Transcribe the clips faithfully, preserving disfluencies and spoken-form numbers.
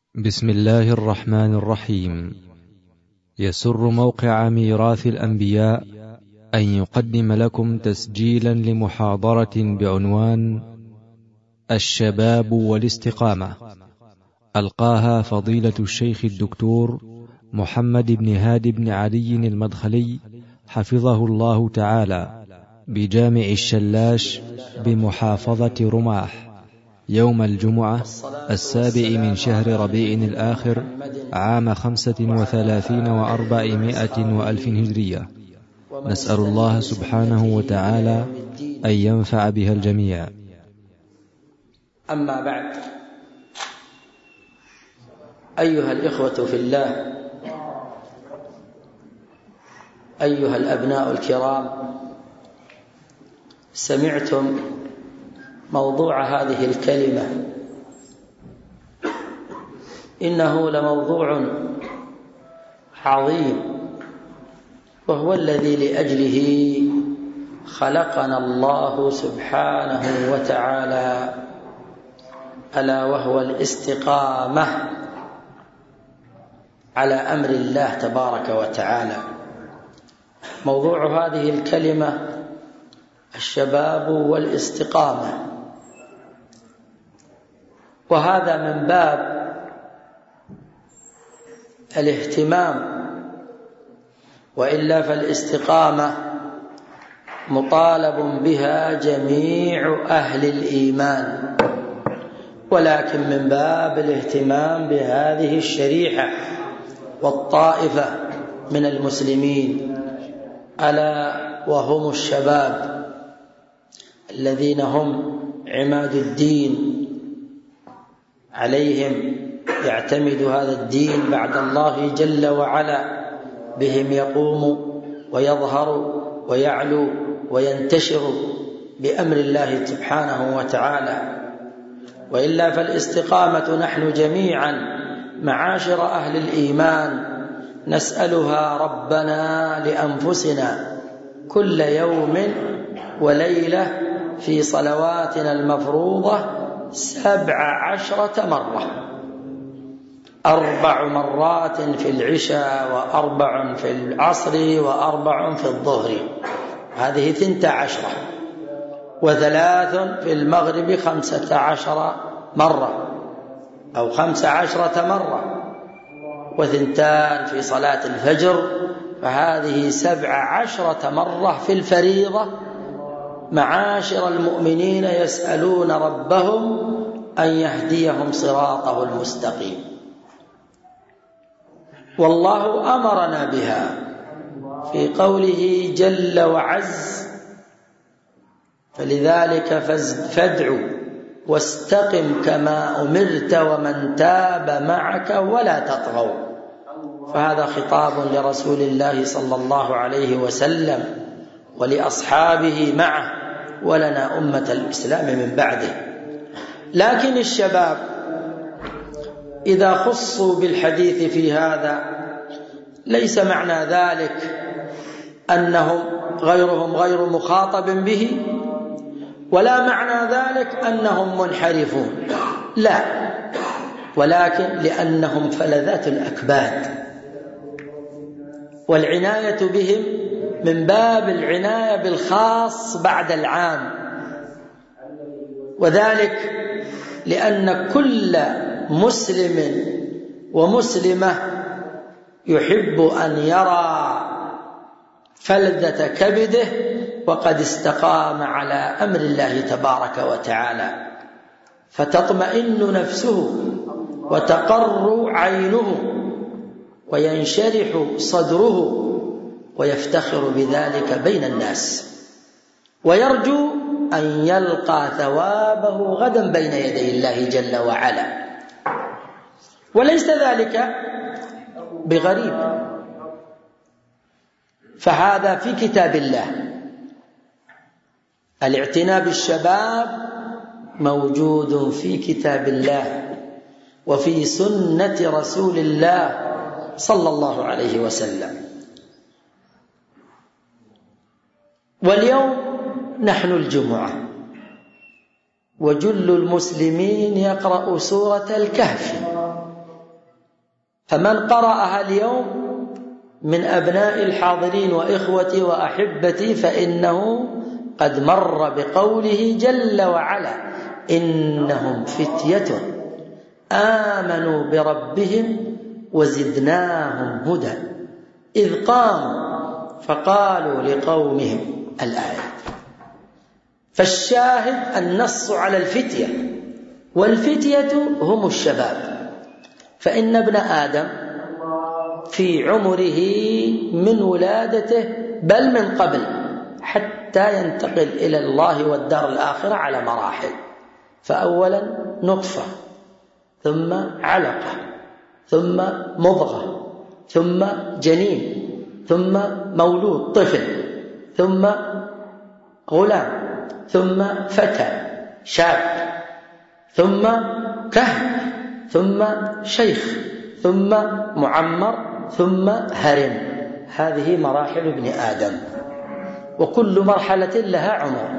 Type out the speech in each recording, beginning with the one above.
بسم الله الرحمن الرحيم. يسر موقع ميراث الأنبياء أن يقدم لكم تسجيلا لمحاضرة بعنوان الشباب والاستقامة، ألقاها فضيلة الشيخ الدكتور محمد بن هادي بن علي المدخلي حفظه الله تعالى بجامع الشلاش بمحافظة رماح، يوم الجمعة السابع من شهر ربيع الآخر عام خمسة وثلاثين وأربعمائة وألف هجرية. نسأل الله سبحانه وتعالى أن ينفع بها الجميع. أما بعد، أيها الإخوة في الله، أيها الأبناء الكرام، سمعتم موضوع هذه الكلمة. إنه لموضوع عظيم، وهو الذي لأجله خلقنا الله سبحانه وتعالى، ألا وهو الاستقامة على أمر الله تبارك وتعالى. موضوع هذه الكلمة الشباب والاستقامة، وهذا من باب الاهتمام، وإلا فالاستقامة مطالب بها جميع أهل الإيمان، ولكن من باب الاهتمام بهذه الشريحة والطائفة من المسلمين، ألا وهم الشباب الذين هم عماد الدين، عليهم يعتمد هذا الدين بعد الله جل وعلا، بهم يقوم ويظهر ويعلو وينتشر بأمر الله سبحانه وتعالى. وإلا فالاستقامة نحن جميعا معاشر أهل الإيمان نسألها ربنا لأنفسنا كل يوم وليلة في صلواتنا المفروضة سبع عشرة مرة، أربع مرات في العشاء، وأربع في العصر، وأربع في الظهر، هذه ثنتا عشرة، وثلاث في المغرب خمسة عشر مرة أو خمس عشرة مرة، وثنتان في صلاة الفجر، فهذه سبع عشرة مرة في الفريضة. معاشر المؤمنين يسألون ربهم أن يهديهم صراطه المستقيم، والله أمرنا بها في قوله جل وعز: فلذلك فادع واستقم كما أمرت ومن تاب معك ولا تطغوا. فهذا خطاب لرسول الله صلى الله عليه وسلم ولأصحابه معه، ولنا أمة الإسلام من بعده. لكن الشباب إذا خصوا بالحديث في هذا ليس معنى ذلك أنهم غيرهم غير مخاطب به، ولا معنى ذلك أنهم منحرفون، لا، ولكن لأنهم فلذات الأكباد، والعناية بهم من باب العناية بالخاص بعد العام، وذلك لأن كل مسلم ومسلمة يحب أن يرى فلذة كبده وقد استقام على أمر الله تبارك وتعالى، فتطمئن نفسه وتقر عينه وينشرح صدره ويفتخر بذلك بين الناس، ويرجو أن يلقى ثوابه غدا بين يدي الله جل وعلا. وليس ذلك بغريب، فهذا في كتاب الله. الاعتناء بالشباب موجود في كتاب الله وفي سنة رسول الله صلى الله عليه وسلم. واليوم نحن الجمعة، وجل المسلمين يقرأ سورة الكهف، فمن قرأها اليوم من أبناء الحاضرين وإخوتي وأحبتي فإنه قد مر بقوله جل وعلا: إنهم فتية آمنوا بربهم وزدناهم هدى إذ قاموا فقالوا لقومهم الآية. فالشاهد النص على الفتية، والفتية هم الشباب. فإن ابن آدم في عمره من ولادته بل من قبل حتى ينتقل إلى الله والدار الآخرة على مراحل. فأولا نطفة، ثم علقة، ثم مضغة، ثم جنين، ثم مولود طفل، ثم غلام، ثم فتى شاب، ثم كهف، ثم شيخ، ثم معمر، ثم هرم. هذه مراحل ابن آدم، وكل مرحلة لها عمر.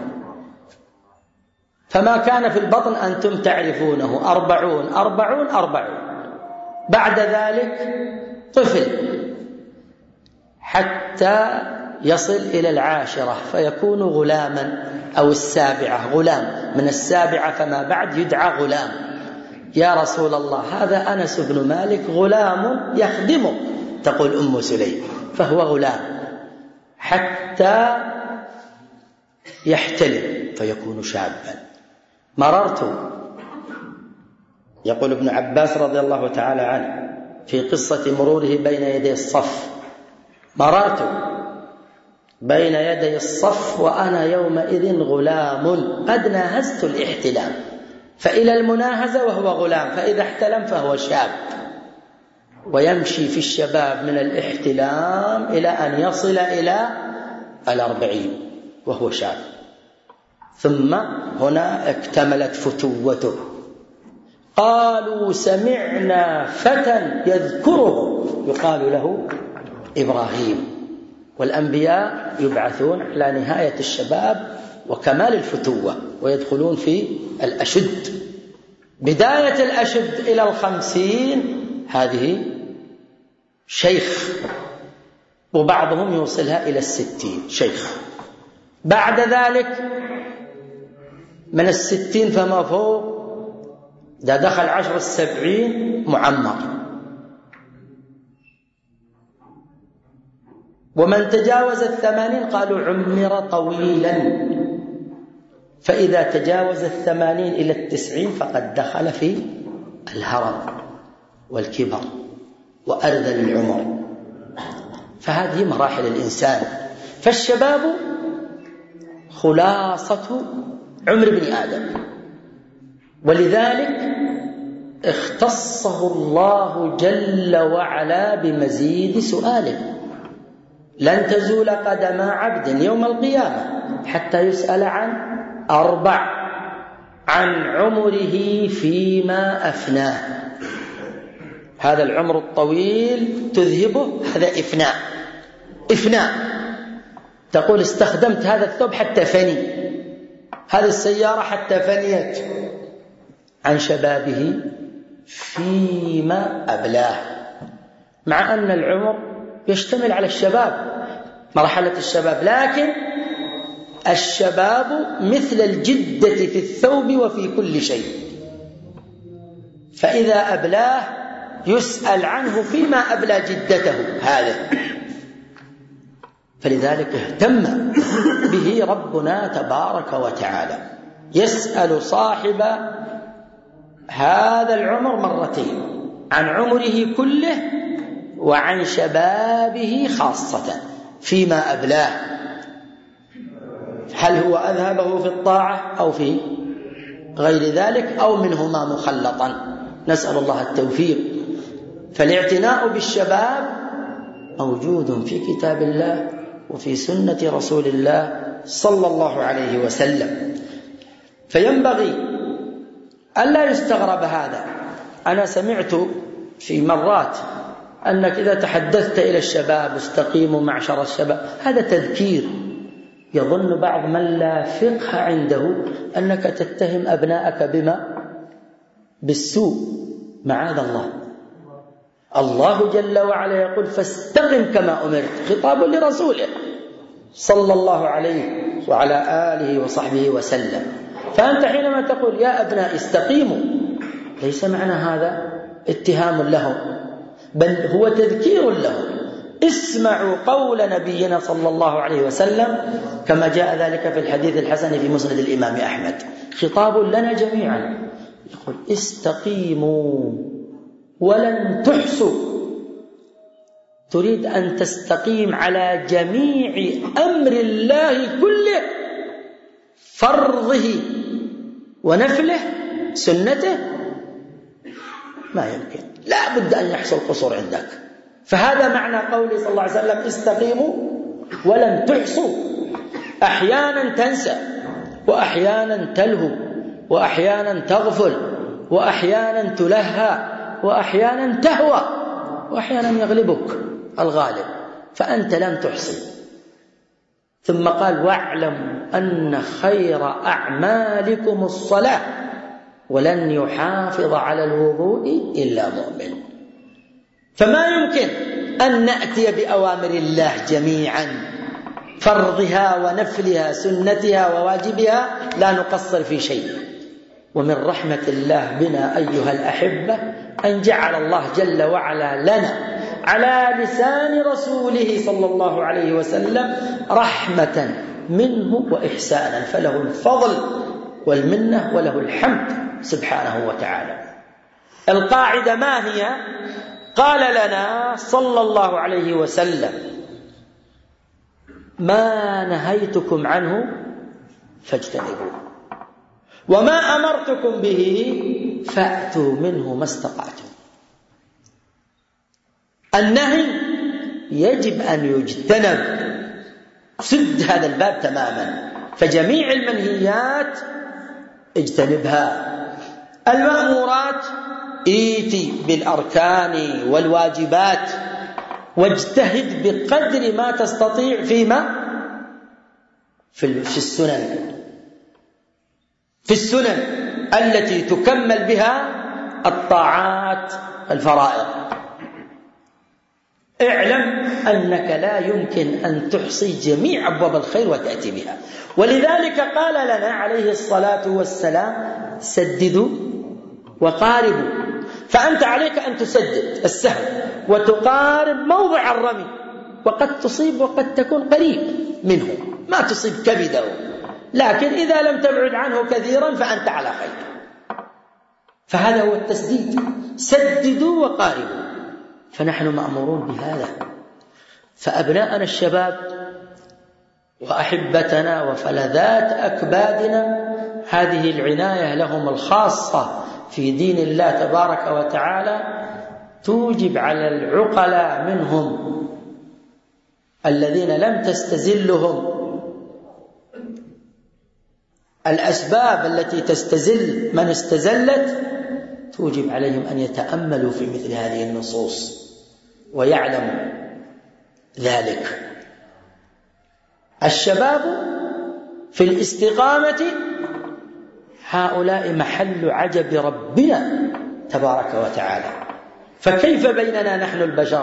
فما كان في البطن أنتم تعرفونه: أربعون أربعون أربعون. بعد ذلك طفل حتى يصل إلى العاشرة فيكون غلاما، أو السابعة غلام، من السابعة فما بعد يدعى غلام. يا رسول الله هذا أنس بن مالك غلام يخدمه، تقول أم سليم، فهو غلام حتى يحتلم فيكون شابا. مررت، يقول ابن عباس رضي الله تعالى عنه في قصة مروره بين يدي الصف: مررت بين يدي الصف وأنا يومئذ غلام قد ناهزت الاحتلام. فإلى المناهزة وهو غلام، فإذا احتلم فهو شاب، ويمشي في الشباب من الاحتلام إلى أن يصل إلى الأربعين وهو شاب. ثم هنا اكتملت فتوته. قالوا: سمعنا فتى يذكره يقال له إبراهيم. والأنبياء يبعثون على نهاية الشباب وكمال الفتوة، ويدخلون في الأشد. بداية الأشد إلى الخمسين هذه شيخ، وبعضهم يوصلها إلى الستين شيخ. بعد ذلك من الستين فما فوق، إذا دخل عشر السبعين معمر. ومن تجاوز الثمانين قالوا عمر طويلا. فإذا تجاوز الثمانين إلى التسعين فقد دخل في الهرم والكبر وأرذل العمر. فهذه مراحل الإنسان. فالشباب خلاصة عمر ابن آدم، ولذلك اختصه الله جل وعلا بمزيد سؤاله. لن تزول قدم عبد يوم القيامة حتى يسأل عن أربع: عن عمره فيما أفناه. هذا العمر الطويل تذهبه، هذا إفناء. إفناء تقول استخدمت هذا الثوب حتى فني، هذه السيارة حتى فنيت. عن شبابه فيما أبلاه، مع أن العمر يشتمل على الشباب، مرحلة الشباب، لكن الشباب مثل الجدة في الثوب وفي كل شيء. فإذا أبلاه يسأل عنه فيما أبلى جدته هذا. فلذلك اهتم به ربنا تبارك وتعالى، يسأل صاحب هذا العمر مرتين: عن عمره كله وعن شبابه خاصة فيما أبلاه. هل هو أذهبه في الطاعة أو في غير ذلك أو منهما مخلطا؟ نسأل الله التوفيق. فالاعتناء بالشباب موجود في كتاب الله وفي سنة رسول الله صلى الله عليه وسلم. فينبغي ألا يستغرب هذا. أنا سمعت في مرات أنك إذا تحدثت إلى الشباب استقيموا معشر الشباب، هذا تذكير. يظن بعض من لا فقه عنده أنك تتهم أبناءك بما؟ بالسوء، معاذ الله. الله جل وعلا يقول فاستقم كما أمرت، خطاب لرسوله صلى الله عليه وعلى آله وصحبه وسلم. فأنت حينما تقول يا أبناء استقيموا، ليس معنى هذا اتهام لهم، بل هو تذكير لهم. اسمعوا قول نبينا صلى الله عليه وسلم كما جاء ذلك في الحديث الحسن في مسند الإمام أحمد، خطاب لنا جميعا، يقول استقيموا ولن تحصوا. تريد أن تستقيم على جميع أمر الله كله، فرضه ونفله سنته، ما يمكن، لا بد أن يحصل قصور عندك. فهذا معنى قوله صلى الله عليه وسلم استقيموا ولن تحصوا. أحيانا تنسى، وأحيانا تلهو، وأحيانا تغفل، وأحيانا تلهى، وأحيانا تهوى، وأحيانا يغلبك الغالب، فأنت لن تحصي. ثم قال واعلموا أن خير أعمالكم الصلاة ولن يحافظ على الوضوء إلا مؤمن. فما يمكن أن نأتي بأوامر الله جميعا، فرضها ونفلها سنتها وواجبها، لا نقصر في شيء. ومن رحمة الله بنا أيها الأحبة أن جعل الله جل وعلا لنا على لسان رسوله صلى الله عليه وسلم رحمة منه وإحسانا، فله الفضل والمنة وله الحمد سبحانه وتعالى. القاعدة ما هي؟ قال لنا صلى الله عليه وسلم ما نهيتكم عنه فاجتنبوه، وما أمرتكم به فأتوا منه ما استطعتم. النهي يجب أن يجتنب، سد هذا الباب تماما، فجميع المنهيات اجتنبها. المأمورات ايتي بالأركان والواجبات، واجتهد بقدر ما تستطيع فيما في السنن في السنن التي تكمل بها الطاعات الفرائض. اعلم أنك لا يمكن أن تحصي جميع أبواب الخير وتأتي بها، ولذلك قال لنا عليه الصلاة والسلام سددوا وقاربوا. فأنت عليك أن تسدد السهم وتقارب موضع الرمي، وقد تصيب وقد تكون قريب منه، ما تصيب كبده، لكن إذا لم تبعد عنه كثيرا فأنت على خير. فهذا هو التسديد، سددوا وقاربوا، فنحن مأمورون بهذا. فأبناءنا الشباب وأحبتنا وفلذات أكبادنا هذه العناية لهم الخاصة في دين الله تبارك وتعالى توجب على العقلاء منهم الذين لم تستزلهم الأسباب التي تستزل من استزلت، توجب عليهم أن يتأملوا في مثل هذه النصوص ويعلموا ذلك. الشباب في الاستقامة هؤلاء محل عجب ربنا تبارك وتعالى. فكيف بيننا نحن البشر؟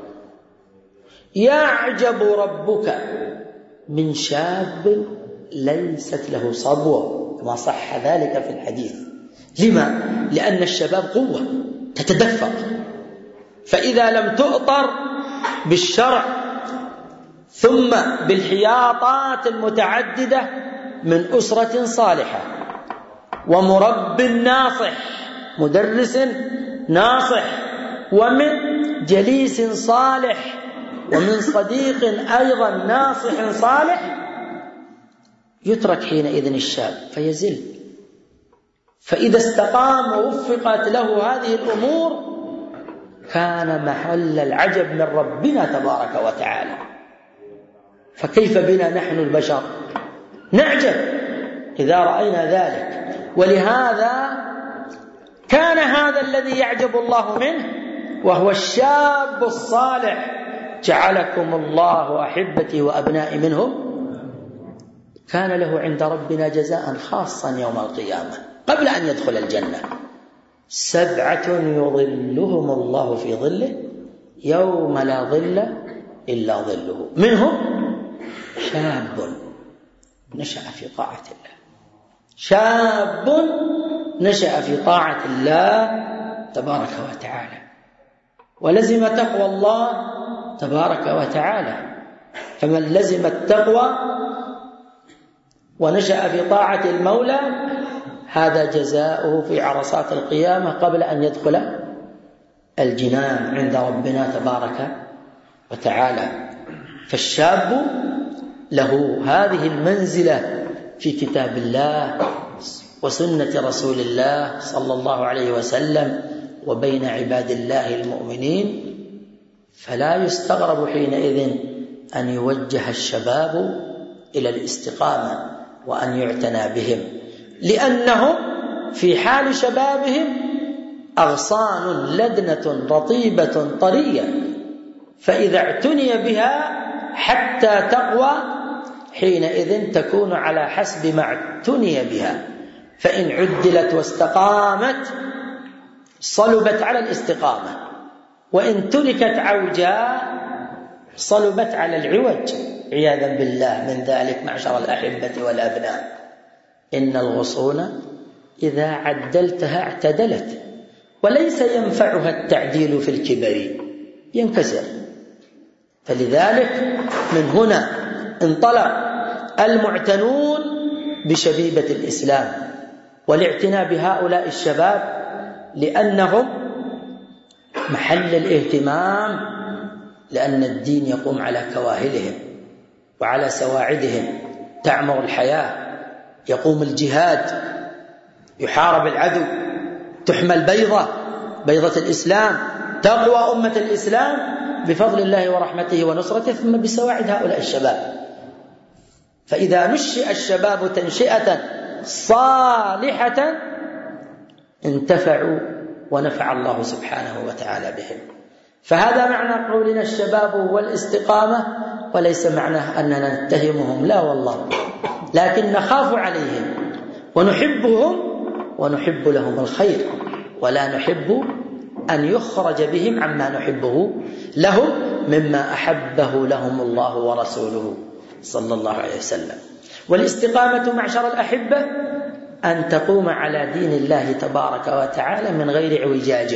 يعجب ربك من شاب ليست له صبوة، كما صح ذلك في الحديث. لما؟ لأن الشباب قوة تتدفق، فإذا لم تؤطر بالشرع ثم بالحياطات المتعددة من أسرة صالحة ومرب ناصح، مدرس ناصح، ومن جليس صالح، ومن صديق أيضا ناصح صالح، يترك حينئذ الشاب فيزل. فإذا استقام ووفقت له هذه الأمور كان محل العجب من ربنا تبارك وتعالى. فكيف بنا نحن البشر؟ نعجب إذا رأينا ذلك. ولهذا كان هذا الذي يعجب الله منه وهو الشاب الصالح، جعلكم الله أحبتي وأبنائي منهم، كان له عند ربنا جزاء خاصا يوم القيامة قبل أن يدخل الجنة. سبعة يظلهم الله في ظله يوم لا ظل إلا ظله، منهم شاب نشأ في طاعة الله، شاب نشأ في طاعة الله تبارك وتعالى ولزم تقوى الله تبارك وتعالى. فمن لزم التقوى ونشأ في طاعة المولى هذا جزاؤه في عرصات القيامة قبل أن يدخل الجنان عند ربنا تبارك وتعالى. فالشاب له هذه المنزلة في كتاب الله وسنة رسول الله صلى الله عليه وسلم وبين عباد الله المؤمنين، فلا يستغرب حينئذ أن يوجه الشباب إلى الاستقامة وأن يعتنى بهم، لأنهم في حال شبابهم أغصان لدنة رطيبة طرية، فإذا اعتني بها حتى تقوى حينئذ تكون على حسب ما اعتني بها، فإن عدلت واستقامت صلبت على الاستقامة، وإن تركت عوجاء صلبت على العوج عياذا بالله من ذلك. معشر الأحبة والأبناء، إن الغصون إذا عدلتها اعتدلت، وليس ينفعها التعديل في الكبر، ينكسر. فلذلك من هنا انطلق المعتنون بشبيبة الإسلام والاعتناء بهؤلاء الشباب، لأنهم محل الاهتمام، لأن الدين يقوم على كواهلهم وعلى سواعدهم، تعمر الحياة، يقوم الجهاد، يحارب العدو، تحمى البيضة بيضة الإسلام، تقوى أمة الإسلام بفضل الله ورحمته ونصرته، ثم بسواعد هؤلاء الشباب. فإذا نشئ الشباب تنشئة صالحة انتفعوا ونفع الله سبحانه وتعالى بهم. فهذا معنى قولنا الشباب والاستقامة، وليس معناه أننا نتهمهم، لا والله، لكن نخاف عليهم ونحبهم ونحب لهم الخير، ولا نحب أن يخرج بهم عما نحبه لهم مما أحبه لهم الله ورسوله صلى الله عليه وسلم. والاستقامة معشر الأحبة أن تقوم على دين الله تبارك وتعالى من غير اعوجاج.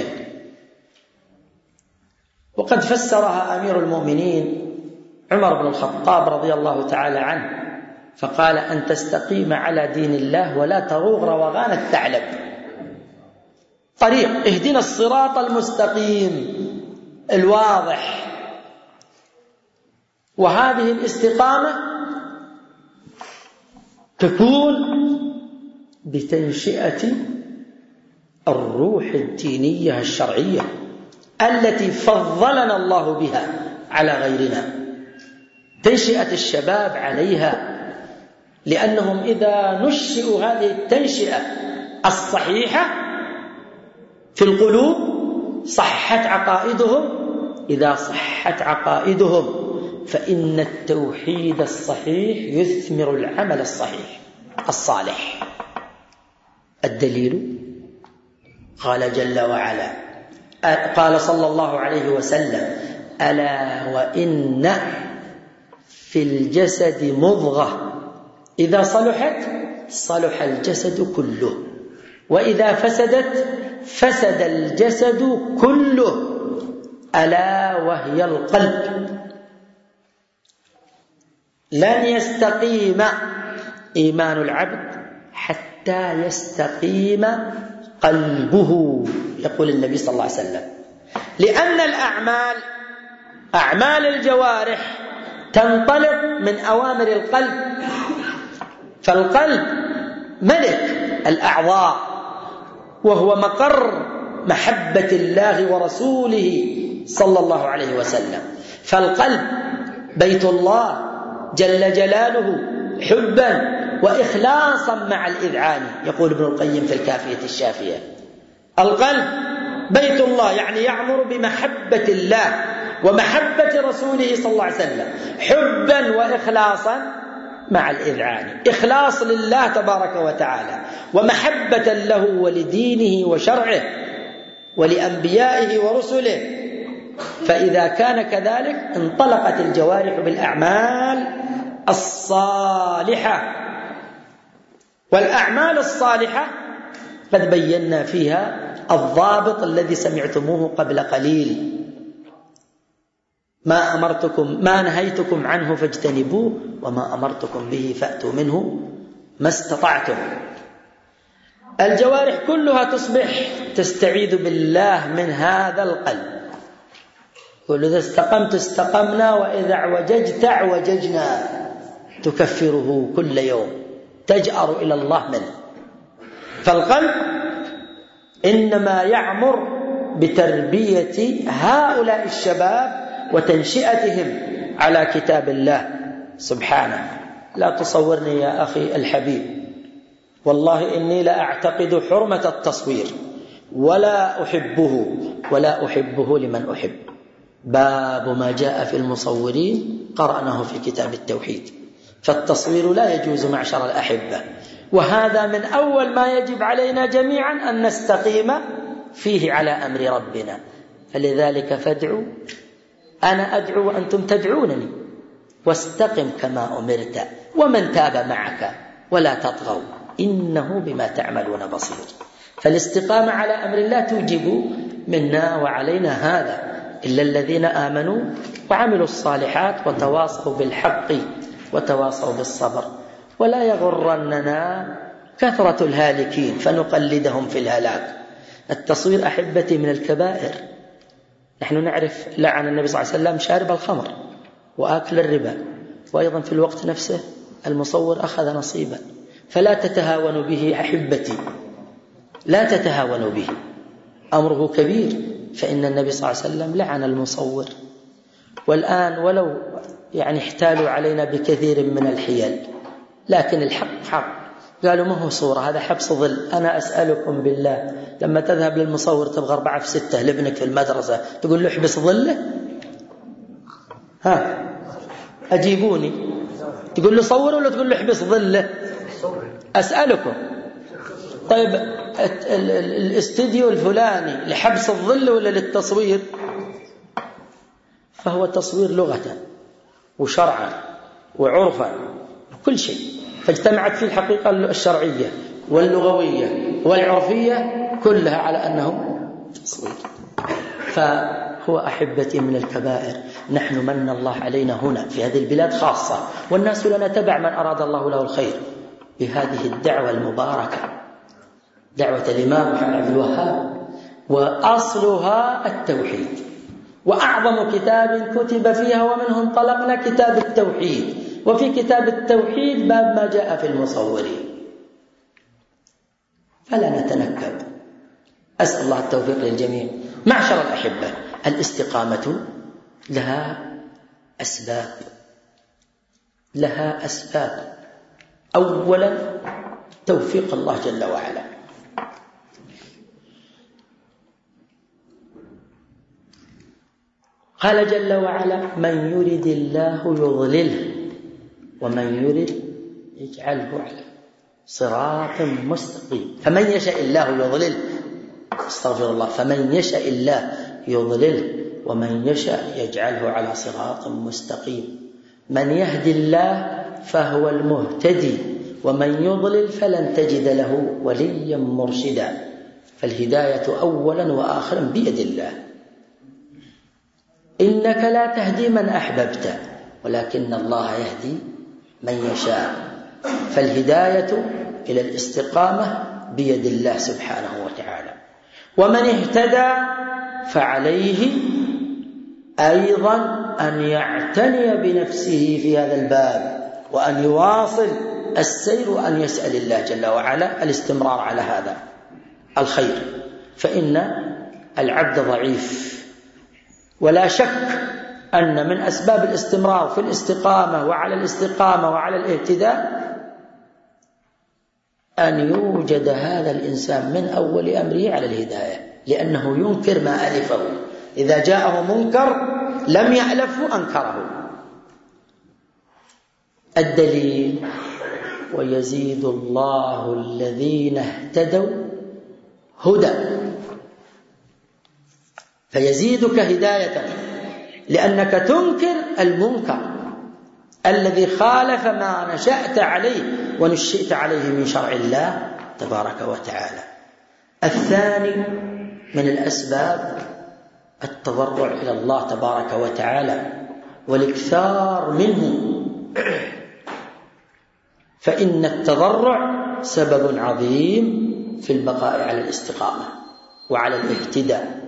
وقد فسرها أمير المؤمنين عمر بن الخطاب رضي الله تعالى عنه فقال: أن تستقيم على دين الله ولا تروغ روغان الثعلب. طريق، اهدنا الصراط المستقيم الواضح. وهذه الاستقامة تكون بتنشئة الروح الدينية الشرعية التي فضلنا الله بها على غيرنا، تنشئة الشباب عليها، لأنهم إذا نشئوا هذه التنشئة الصحيحة في القلوب صحت عقائدهم. إذا صحت عقائدهم فإن التوحيد الصحيح يثمر العمل الصحيح الصالح. الدليل قال جل وعلا، قال صلى الله عليه وسلم: ألا وإن في الجسد مضغة إذا صلحت صلح الجسد كله، وإذا فسدت فسد الجسد كله، ألا وهي القلب. لن يستقيم إيمان العبد حتى يستقيم قلبه، يقول النبي صلى الله عليه وسلم، لأن الأعمال أعمال الجوارح تنطلق من أوامر القلب، فالقلب ملك الأعضاء وهو مقر محبة الله ورسوله صلى الله عليه وسلم. فالقلب بيت الله جل جلاله حبا وإخلاصا مع الإذعان، يقول ابن القيم في الكافية الشافية: القلب بيت الله، يعني يعمر بمحبة الله ومحبة رسوله صلى الله عليه وسلم، حبا وإخلاصا مع الإذعان، إخلاص لله تبارك وتعالى ومحبة له ولدينه وشرعه ولأنبيائه ورسله. فإذا كان كذلك انطلقت الجوارح بالأعمال الصالحة. والأعمال الصالحة قد بينا فيها الضابط الذي سمعتموه قبل قليل: ما أمرتكم ما نهيتكم عنه فاجتنبوه وما أمرتكم به فأتوا منه ما استطعتم. الجوارح كلها تصبح تستعيذ بالله من هذا القلب. قل إذا استقمت استقمنا وإذا اعوججت اعوججنا، تكفره كل يوم، تجأر إلى الله منه. فالقلب إنما يعمر بتربية هؤلاء الشباب وتنشئتهم على كتاب الله سبحانه. لا تصورني يا أخي الحبيب، والله إني لا أعتقد حرمة التصوير ولا أحبه ولا أحبه لمن أحب. باب ما جاء في المصورين قرأناه في كتاب التوحيد. فالتصوير لا يجوز معشر الأحبة، وهذا من أول ما يجب علينا جميعا أن نستقيم فيه على أمر ربنا. فلذلك فادعوا، أنا أدعو وأنتم تدعونني، واستقم كما أمرت ومن تاب معك ولا تطغوا إنه بما تعملون بصير. فالاستقامة على أمر الله توجب منا وعلينا هذا، إلا الذين آمنوا وعملوا الصالحات وتواصوا بالحق وتواصوا بالصبر. ولا يغرننا كثرة الهالكين فنقلدهم في الهلاك. التصوير أحبتي من الكبائر. نحن نعرف لعن النبي صلى الله عليه وسلم شارب الخمر وآكل الربا، وأيضا في الوقت نفسه المصور أخذ نصيبا. فلا تتهاونوا به أحبتي، لا تتهاونوا به، أمره كبير. فإن النبي صلى الله عليه وسلم لعن المصور. والآن ولو يعني احتالوا علينا بكثير من الحيل، لكن الحق حق. قالوا ما هو صورة، هذا حبس ظل. أنا أسألكم بالله، لما تذهب للمصور تبغى أربعة في ستة لابنك في المدرسة، تقول له احبس ظله؟ ها أجيبوني، تقول له صور ولا تقول له احبس ظله؟ أسألكم. طيب الاستديو الفلاني لحبس الظل ولا للتصوير؟ فهو تصوير لغة وشرعا وعرفا كل شيء، فاجتمعت فيه الحقيقة الشرعية واللغوية والعرفية كلها على أنه تصوير. فهو أحبتي من الكبائر. نحن من الله علينا هنا في هذه البلاد خاصة، والناس لنا تبع من أراد الله له الخير، بهذه الدعوة المباركة، دعوة الإمام محمد عبد الوهاب، وأصلها التوحيد. وأعظم كتاب كتب فيها ومنه انطلقنا كتاب التوحيد. وفي كتاب التوحيد باب ما جاء في المصورين. فلا نتنكب. أسأل الله التوفيق للجميع. معشر الأحبة، الاستقامة لها أسباب، لها أسباب. أولا توفيق الله جل وعلا. قال جل وعلا: من يرد الله يضلله ومن يرد يجعله على صراط مستقيم. فمن يشاء الله يضلله، استغفر الله، فمن يشاء الله يضلله ومن يشاء يجعله على صراط مستقيم. من يهدي الله فهو المهتدي ومن يضلل فلن تجد له وليا مرشدا. فالهداية أولا وآخرا بيد الله. إنك لا تهدي من أحببت ولكن الله يهدي من يشاء. فالهداية إلى الاستقامة بيد الله سبحانه وتعالى. ومن اهتدى فعليه أيضا أن يعتني بنفسه في هذا الباب، وأن يواصل السير، وأن يسأل الله جل وعلا الاستمرار على هذا الخير. فإن العبد ضعيف، ولا شك أن من أسباب الاستمرار في الاستقامة وعلى الاستقامة وعلى الاهتداء أن يوجد هذا الإنسان من أول أمره على الهداية، لأنه ينكر ما ألفه. إذا جاءه منكر لم يألفه أنكره. الدليل: ويزيد الله الذين اهتدوا هدى. فيزيدك هداية لأنك تنكر المنكر الذي خالف ما نشأت عليه ونشئت عليه من شرع الله تبارك وتعالى. الثاني من الأسباب التضرع إلى الله تبارك وتعالى والإكثار منه، فإن التضرع سبب عظيم في البقاء على الاستقامة وعلى الاهتداء.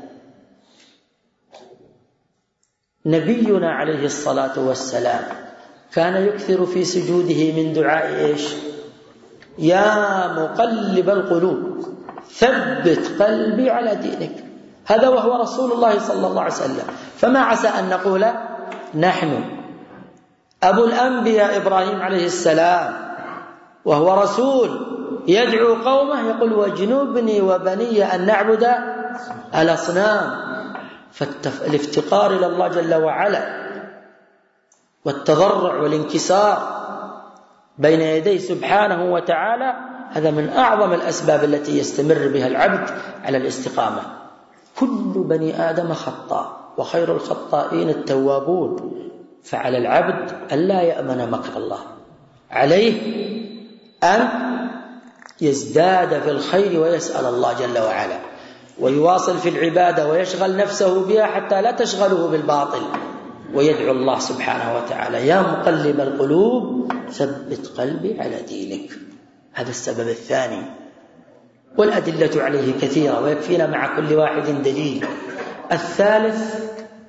نبينا عليه الصلاة والسلام كان يكثر في سجوده من دعاء إيش؟ يا مقلب القلوب ثبت قلبي على دينك. هذا وهو رسول الله صلى الله عليه وسلم. فما عسى أن نقول نحن أبو الأنبياء إبراهيم عليه السلام وهو رسول يدعو قومه يقول واجنبني وبني أن نعبد الأصنام. فالافتقار إلى الله جل وعلا والتضرع والانكسار بين يديه سبحانه وتعالى هذا من أعظم الأسباب التي يستمر بها العبد على الاستقامة. كل بني آدم خطاء وخير الخطائين التوابون، فعلى العبد أن لا يأمن مكر الله، عليه أن يزداد في الخير ويسأل الله جل وعلا ويواصل في العبادة ويشغل نفسه بها حتى لا تشغله بالباطل، ويدعو الله سبحانه وتعالى يا مقلب القلوب ثبت قلبي على دينك. هذا السبب الثاني، والأدلة عليه كثيرة ويكفينا مع كل واحد دليل. الثالث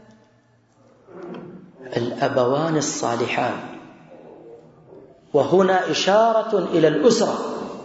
الأبوان الصالحان، وهنا إشارة إلى الأسرة.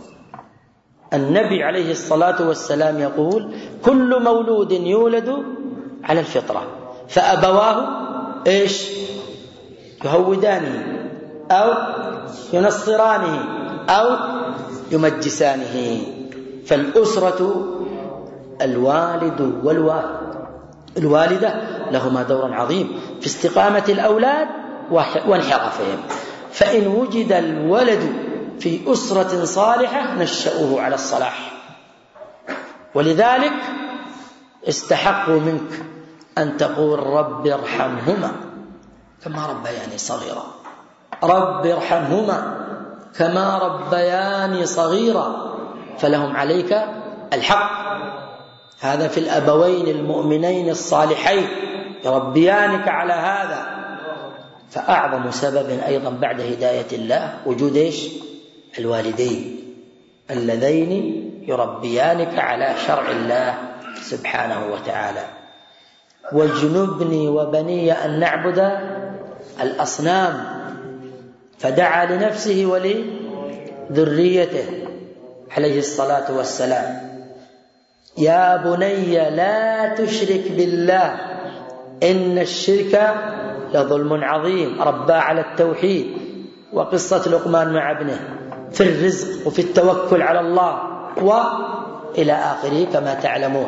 النبي عليه الصلاة والسلام يقول كل مولود يولد على الفطرة فأبواه إيش؟ يهودانه أو ينصرانه أو يمجسانه. فالأسرة الوالد والوالدة لهما دور عظيم في استقامة الأولاد وانحرافهم. فإن وجد الولد في أسرة صالحة نشأوه على الصلاح، ولذلك استحقوا منك أن تقول رب ارحمهما كما ربياني صغيرا، رب ارحمهما كما ربياني صغيرا، فلهم عليك الحق. هذا في الأبوين المؤمنين الصالحين يربيانك على هذا. فأعظم سبب أيضا بعد هداية الله وجود إيش؟ الوالدين اللذين يربيانك على شرع الله سبحانه وتعالى. واجنبني وبني أن نعبد الأصنام، فدعا لنفسه ولذريته عليه الصلاة والسلام يا بني لا تشرك بالله إن الشرك لظلم عظيم. ربى على التوحيد. وقصة لقمان مع ابنه في الرزق وفي التوكل على الله وإلى آخره كما تعلمون.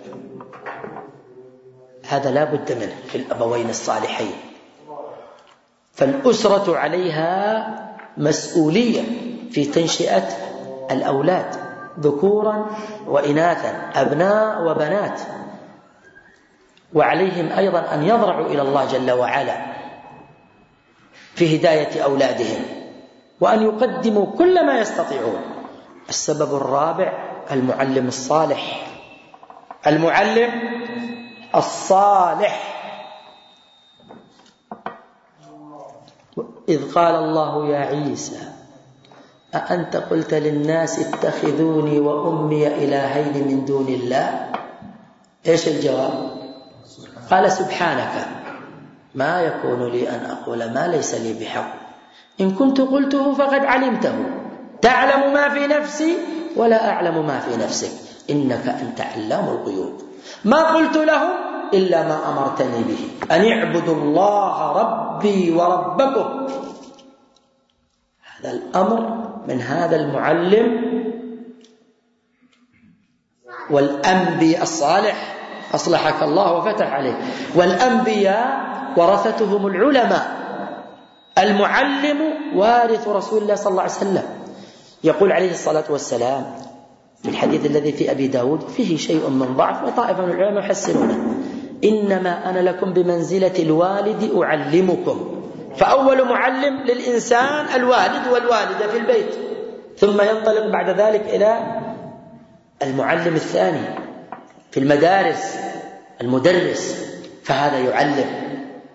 هذا لا بد منه في الأبوين الصالحين. فالأسرة عليها مسؤولية في تنشئة الأولاد ذكورا وإناثا، أبناء وبنات، وعليهم أيضا أن يضرعوا إلى الله جل وعلا في هداية أولادهم وأن يقدموا كل ما يستطيعون. السبب الرابع المعلم الصالح. المعلم الصالح إذ قال الله يا عيسى أأنت قلت للناس اتخذوني وأمي إلهين من دون الله؟ إيش الجواب؟ قال سبحانك ما يكون لي أن أقول ما ليس لي بحق، إن كنت قلته فقد علمته، تعلم ما في نفسي ولا أعلم ما في نفسك، إنك أنت علام الغيوب. ما قلت لهم إلا ما أمرتني به أن اعبدوا الله ربي وربكم. هذا الأمر من هذا المعلم والأنبياء الصالح أصلحك الله وفتح عليه. والأنبياء ورثتهم العلماء. المعلم وارث رسول الله صلى الله عليه وسلم. يقول عليه الصلاة والسلام في الحديث الذي في أبي داود فيه شيء من ضعف وطائفة من العلماء يحسنونه، إنما أنا لكم بمنزلة الوالد أعلمكم. فأول معلم للإنسان الوالد والوالدة في البيت، ثم ينطلق بعد ذلك إلى المعلم الثاني في المدارس، المدرس، فهذا يعلم.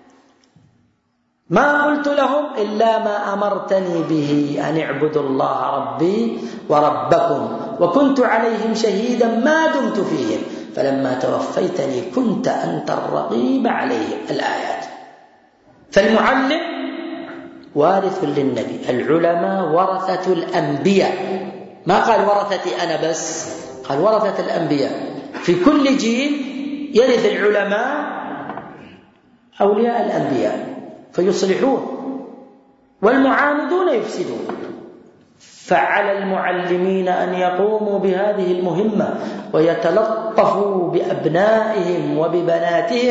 ما قلت لهم إلا ما أمرتني به أن اعبدوا الله ربي وربكم وكنت عليهم شهيدا ما دمت فيهم فلما توفيتني كنت أنت الرقيب عليهم. الآيات. فالمعلم وارث للنبي، العلماء ورثة الأنبياء، ما قال ورثتي أنا بس، قال ورثة الأنبياء. في كل جيل يرث العلماء أولياء الأنبياء فيصلحون، والمعاندون يفسدون. فعلى المعلمين أن يقوموا بهذه المهمة ويتلطفوا بأبنائهم وببناتهم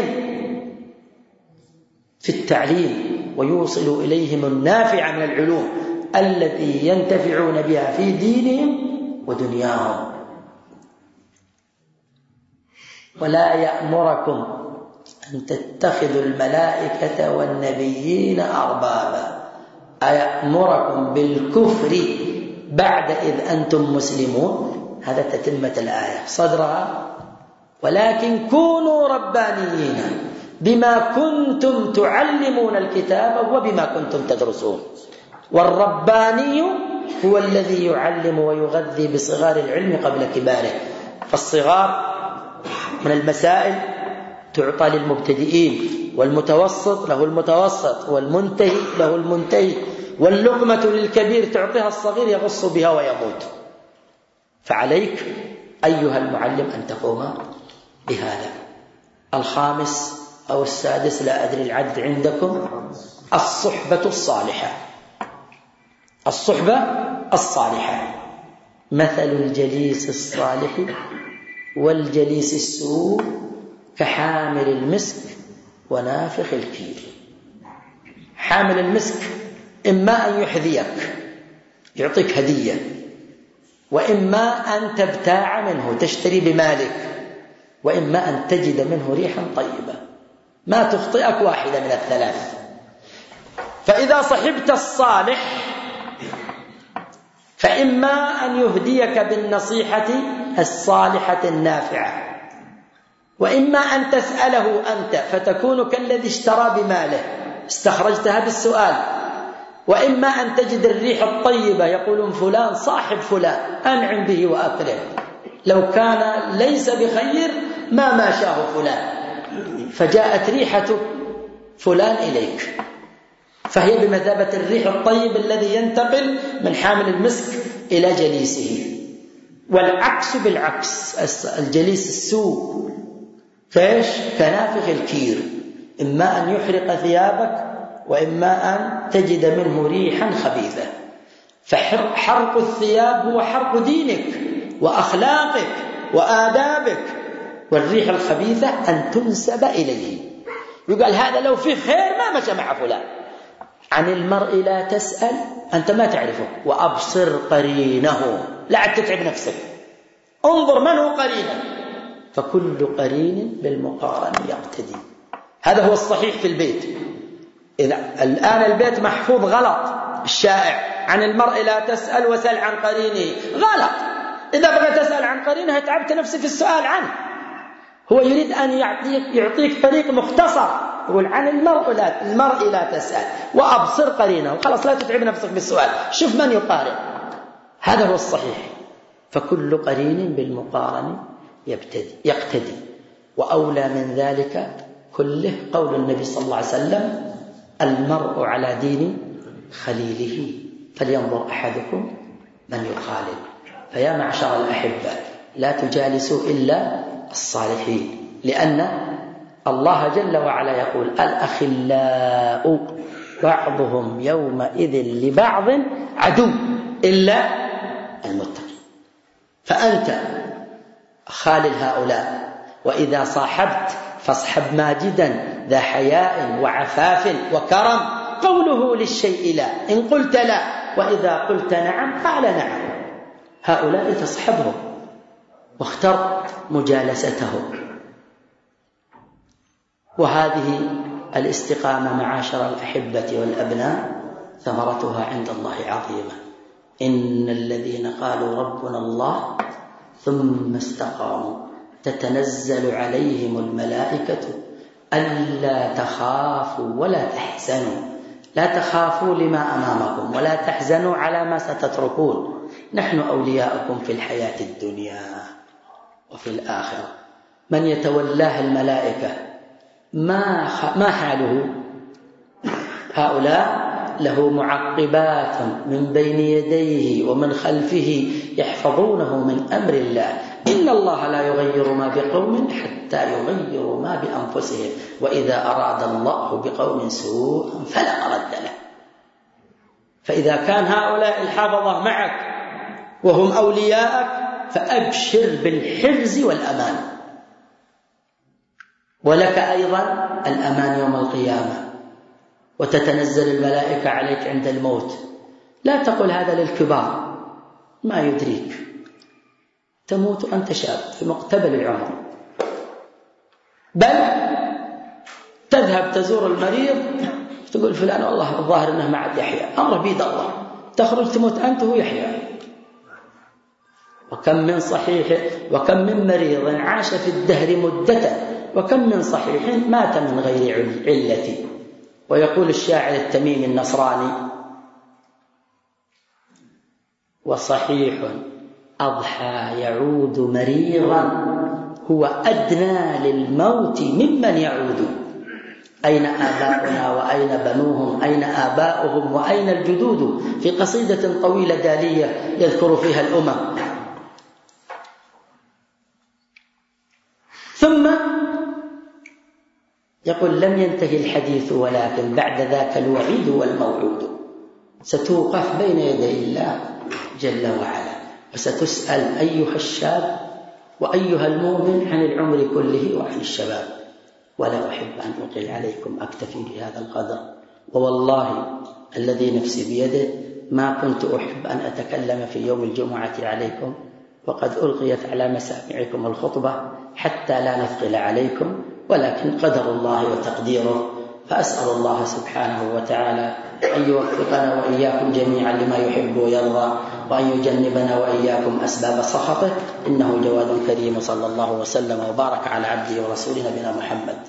في التعليم، ويوصلوا إليهم النافع من العلوم التي ينتفعون بها في دينهم ودنياهم. ولا يأمركم أن تتخذوا الملائكة والنبيين أربابا، أيأمركم بالكفر بعد إذ أنتم مسلمون. هذا تتمة الآية صدرها. ولكن كونوا ربانيين بما كنتم تعلمون الكتاب وبما كنتم تدرسون. والرباني هو الذي يعلم ويغذي بصغار العلم قبل كباره. فالصغار من المسائل تعطى للمبتدئين، والمتوسط له المتوسط، والمنتهي له المنتهي، واللقمة للكبير تعطيها الصغير يغص بها ويموت. فعليك أيها المعلم أن تقوم بهذا. الخامس أو السادس لا أدري العد عندكم، الصحبة الصالحة. الصحبة الصالحة مثل الجليس الصالح والجليس السوء كحامل المسك ونافخ الكير. حامل المسك إما أن يحذيك يعطيك هدية، وإما أن تبتاع منه تشتري بمالك، وإما أن تجد منه ريحا طيبة، ما تخطئك واحدة من الثلاث. فإذا صحبت الصالح فإما أن يهديك بالنصيحة الصالحة النافعة، وإما أن تسأله أنت فتكون كالذي اشترى بماله استخرجتها بالسؤال، وإما أن تجد الريح الطيبة يقولون فلان صاحب فلان أنعم به وأكرم، لو كان ليس بخير ما ماشاه فلان، فجاءت ريحة فلان إليك، فهي بمثابة الريح الطيب الذي ينتقل من حامل المسك إلى جليسه. والعكس بالعكس، الجليس السوء كيش كنافخ الكير، إما أن يحرق ثيابك وإما أن تجد منه ريحا خبيثة. فحرق الثياب هو حرق دينك وأخلاقك وآدابك، والريح الخبيثة أن تنسب إليه. يقال هذا لو فيه خير ما مشى مع فلان. عن المرء لا تسأل، أنت ما تعرفه، وأبصر قرينه، لا عاد تتعب نفسك، انظر من هو قرينه، فكل قرين بالمقارن يقتدي. هذا هو الصحيح في البيت. إذا الآن البيت محفوظ غلط الشائع، عن المرء لا تسأل وسل عن قرينه، غلط. إذا بغيت تسأل عن قرينه تعبت نفسك في السؤال عنه. هو يريد أن يعطيك, يعطيك طريق مختصر، يقول عن المرء لا, المرء لا تسأل وأبصر قرينه، خلاص لا تتعب نفسك بالسؤال، شوف من يقارن. هذا هو الصحيح. فكل قرين بالمقارن يبتدي يقتدي. وأولى من ذلك كله قول النبي صلى الله عليه وسلم: المرء على دين خليله فلينظر أحدكم من يخالل. فيا معشر الأحبة لا تجالسوا إلا الصالحين، لأن الله جل وعلا يقول: الأخلاء بعضهم يومئذ لبعض عدو إلا المتقين. فأنت خالل هؤلاء، وإذا صاحبت فاصحب ماجدا ذا حياء وعفاف وكرم. قوله للشيء لا، إن قلت لا، وإذا قلت نعم قال نعم. هؤلاء تصحبهم واختر مجالستهم. وهذه الاستقامة معاشر الأحبة والأبناء ثمرتها عند الله عظيمة. إن الذين قالوا ربنا الله ثم استقاموا تتنزل عليهم الملائكة ألا تخافوا ولا تحزنوا. لا تخافوا لما أمامكم ولا تحزنوا على ما ستتركون، نحن أولياؤكم في الحياة الدنيا وفي الآخرة. من يتولاه الملائكة ما ما حاله؟ هؤلاء له معقبات من بين يديه ومن خلفه يحفظونه من أمر الله. إن الله لا يغير ما بقوم حتى يغيروا ما بأنفسهم، وإذا أراد الله بقوم سوءا فلا مرد له. فإذا كان هؤلاء الحافظة معك وهم أولياءك فأبشر بالحرز والأمان، ولك أيضا الأمان يوم القيامة، وتتنزل الملائكة عليك عند الموت. لا تقل هذا للكبار، ما يدريك، تموت أنت شاب في مقتبل العمر، بل تذهب تزور المريض تقول فلان والله الظاهر أنه ما عاد يحيى، أمر بيد الله، تخرج تموت أنت وهو يحيى. وكم من صحيح وكم من مريض عاش في الدهر مدة، وكم من صحيح مات من غير علة. ويقول الشاعر التميمي النصراني: وصحيح أضحى يعود مريضا هو أدنى للموت ممن يعود. أين آباؤنا وأين بنوهم؟ أين آباؤهم وأين الجدود؟ في قصيدة طويلة دالية يذكر فيها الأمم. ثم يقول: لم ينتهي الحديث ولكن بعد ذاك الوعيد والموعود. ستوقف بين يدي الله جل وعلا، وستسأل أيها الشاب وأيها المؤمن عن العمر كله وعن الشباب. ولا أحب أن أطيل عليكم، أكتفي بهذا القدر. ووالله الذي نفسي بيده ما كنت أحب أن أتكلم في يوم الجمعة عليكم وقد ألقيت على مسامعكم الخطبة حتى لا نثقل عليكم، ولكن قدر الله وتقديره. فأسأل الله سبحانه وتعالى أن يوفقنا وإياكم جميعا لما يحب ويرضى، وأن يجنبنا وإياكم أسباب سخطه، إنه جواد كريم. صلى الله وسلم وبارك على عبده ورسوله نبينا محمد.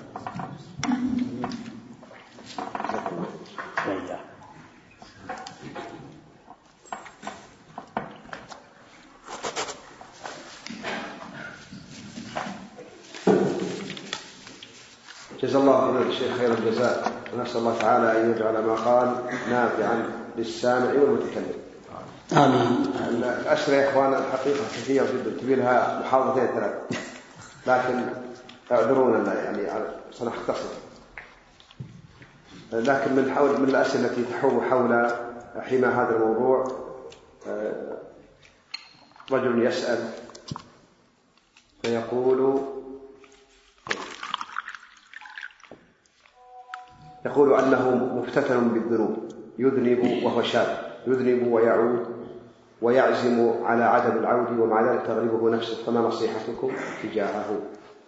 جزا الله فضيلة الشيخ خير الجزاء، ونسأل الله تعالى أن يجعل ما قال نافعا للسامع والمتكلم. آمين. الأسئلة يا إخوان الحقيقة كثيرة جدا، تبيلها محاضرتين ثلاث، لكن اعذرونا يعني سنختصر. لكن من حول من الأسئلة التي تحوم حول حمى هذا الموضوع، رجل يسأل فيقول يقول أنه مفتتن بالذنوب، يذنب وهو شاب، يذنب ويعود ويعزم على عدم العود، ومع ذلك تغلبه نفسه، فما نصيحتكم تجاهه؟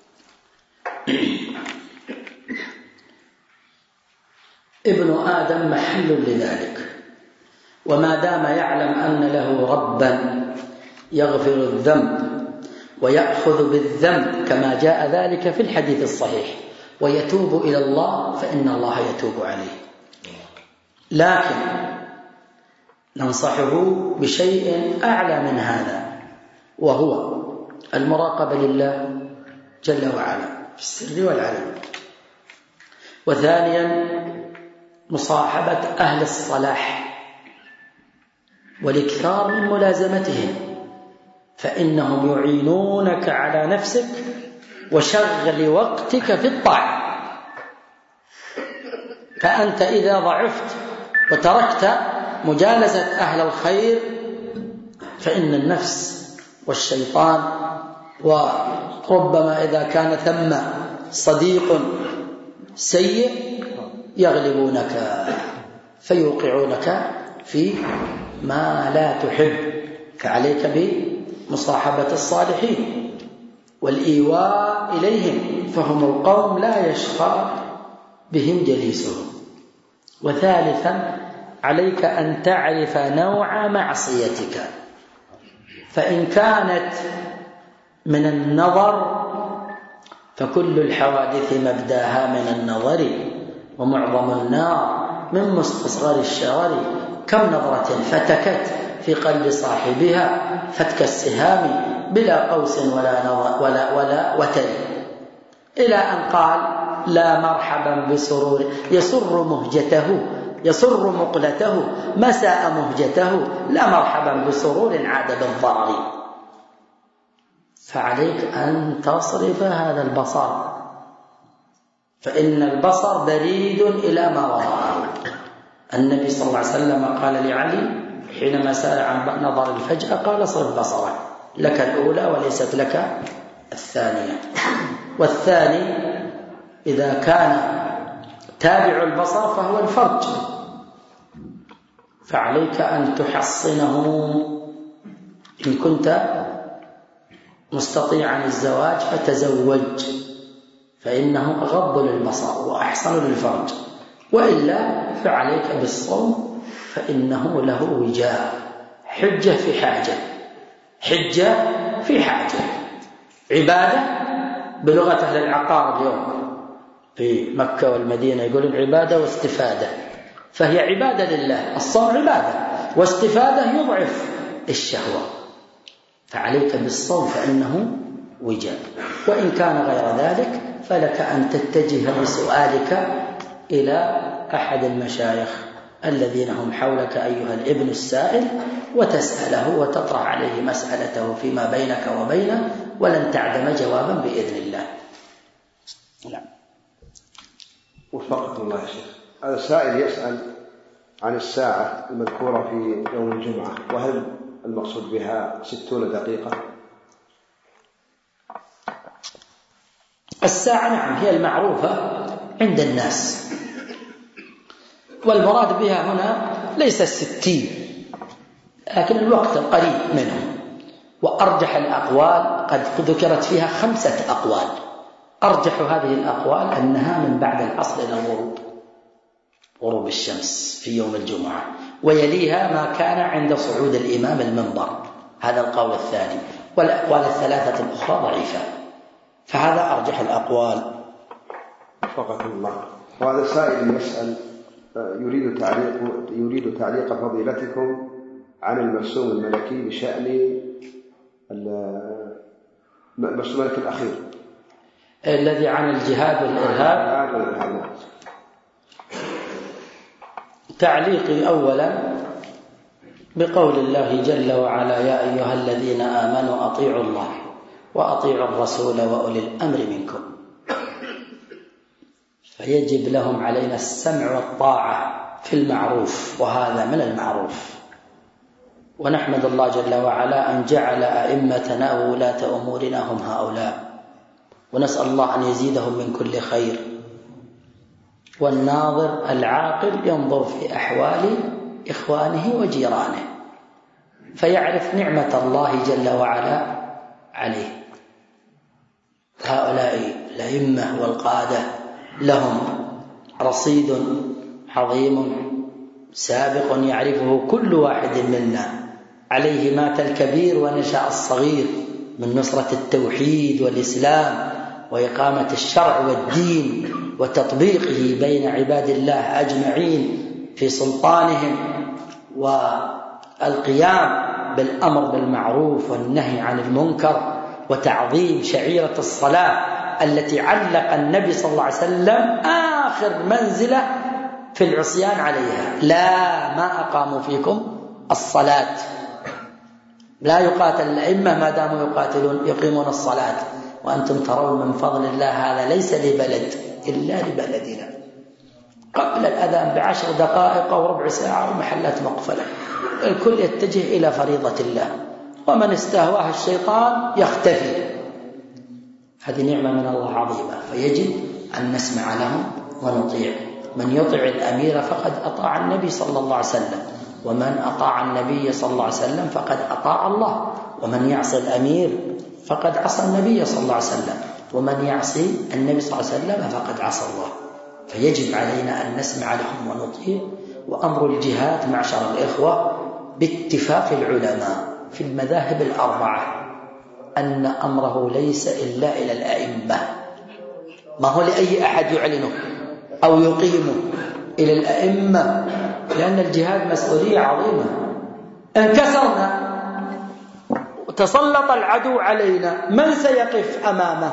ابن آدم محل لذلك، وما دام يعلم أن له ربا يغفر الذنب ويأخذ بالذنب كما جاء ذلك في الحديث الصحيح، ويتوب إلى الله، فإن الله يتوب عليه. لكن ننصحه بشيء أعلى من هذا، وهو المراقبة لله جل وعلا في السر والعلن. وثانيا مصاحبة أهل الصلاح والإكثار من ملازمتهم، فإنهم يعينونك على نفسك وشغل وقتك في الطاعة. فأنت إذا ضعفت وتركت مجالسة أهل الخير فإن النفس والشيطان، وربما إذا كان ثم صديق سيء، يغلبونك فيوقعونك في ما لا تحب. فعليك بمصاحبة الصالحين. والإيواء إليهم، فهم القوم لا يشقى بهم جليسهم. وثالثا عليك أن تعرف نوع معصيتك، فإن كانت من النظر فكل الحوادث مبداها من النظر، ومعظم النار من مستصغر الشرر، كم نظرة فتكت في قلب صاحبها فتك السهام بلا قوس ولا نظر ولا ولا وتر، إلى أن قال لا مرحبا بسرور يسر مهجته يسر مقلته مساء مهجته، لا مرحبا بسرور عاد بالضرر. فعليك أن تصرف هذا البصر، فإن البصر بريد إلى ما وراءه. النبي صلى الله عليه وسلم قال لعلي حينما سأل عن نظر الفجأة قال صرف بصرك، لك الأولى وليست لك الثانية. والثاني إذا كان تابع البصر فهو الفرج، فعليك أن تحصنه إن كنت مستطيعا الزواج فتزوج، فإنه أغض للبصر وأحسن للفرج، وإلا فعليك بالصوم فإنه له وجاء، حجة في حاجة، حجة في حاجة، عبادة بلغة أهل العقار اليوم في مكة والمدينة يقولون عبادة واستفادة، فهي عبادة لله، الصوم عبادة، واستفادة يضعف الشهوة، فعليك بالصوم فإنه وجاء. وإن كان غير ذلك فلك أن تتجه بسؤالك إلى أحد المشايخ الذين هم حولك أيها الابن السائل، وتسأله وتطرح عليه مسألته فيما بينك وبينه، ولن تعدم جوابا بإذن الله. نعم. وفقكم الله يا شيخ. هذا السائل يسأل عن الساعة المذكورة في يوم الجمعة، وهل المقصود بها ستون دقيقة؟ الساعة نعم هي المعروفة عند الناس، والمراد بها هنا ليس الستين لكن الوقت القريب منه. وأرجح الأقوال قد ذكرت فيها خمسة أقوال، أرجح هذه الأقوال أنها من بعد العصر إلى الغروب، غروب الشمس في يوم الجمعة، ويليها ما كان عند صعود الإمام المنبر، هذا القول الثاني، والأقوال الثلاثة الأخرى ضعيفة، فهذا أرجح الأقوال. وفقكم الله. وهذا السائل يسأل يريد تعليق يريد تعليق فضيلتكم عن المرسوم الملكي بشأن المرسوم الملكي الأخير الذي عن الجهاد والإرهاب. تعليقي أولا بقول الله جل وعلا يا أيها الذين آمنوا أطيعوا الله وأطيعوا الرسول وأولي الأمر منكم، فيجب لهم علينا السمع والطاعة في المعروف، وهذا من المعروف. ونحمد الله جل وعلا أن جعل أئمتنا وولاة أمورنا هم هؤلاء، ونسأل الله أن يزيدهم من كل خير. والناظر العاقل ينظر في أحوال إخوانه وجيرانه فيعرف نعمة الله جل وعلا عليه. هؤلاء الأئمة والقادة لهم رصيد عظيم سابق يعرفه كل واحد منا، عليه مات الكبير ونشأ الصغير من نصرة التوحيد والإسلام وإقامة الشرع والدين وتطبيقه بين عباد الله أجمعين في سلطانهم، والقيام بالأمر بالمعروف والنهي عن المنكر، وتعظيم شعيرة الصلاة التي علق النبي صلى الله عليه وسلم آخر منزلة في العصيان عليها، لا ما أقاموا فيكم الصلاة. لا يقاتل الأئمة ما داموا يقاتلون يقيمون الصلاة، وأنتم ترون من فضل الله هذا ليس لبلد إلا لبلدنا. قبل الأذان بعشر دقائق أو ربع ساعة ومحلات مقفلة، الكل يتجه إلى فريضة الله، ومن استهواه الشيطان يختفي. هذه نعمة من الله عظيمة، فيجب أن نسمع لهم ونطيع. من يطع الأمير فقد أطاع النبي صلى الله عليه وسلم، ومن أطاع النبي صلى الله عليه وسلم فقد أطاع الله، ومن يعصي الأمير فقد عصى النبي صلى الله عليه وسلم، ومن يعصي النبي صلى الله عليه وسلم فقد عصى الله. فيجب علينا أن نسمع لهم ونطيع. وأمر الجهاد معشر الإخوة باتفاق العلماء في المذاهب الأربعة أن أمره ليس إلا إلى الأئمة، ما هو لأي أحد يعلنه أو يقيمه، إلى الأئمة، لأن الجهاد مسؤولية عظيمة. انكسرنا وتسلط العدو علينا، من سيقف أمامه؟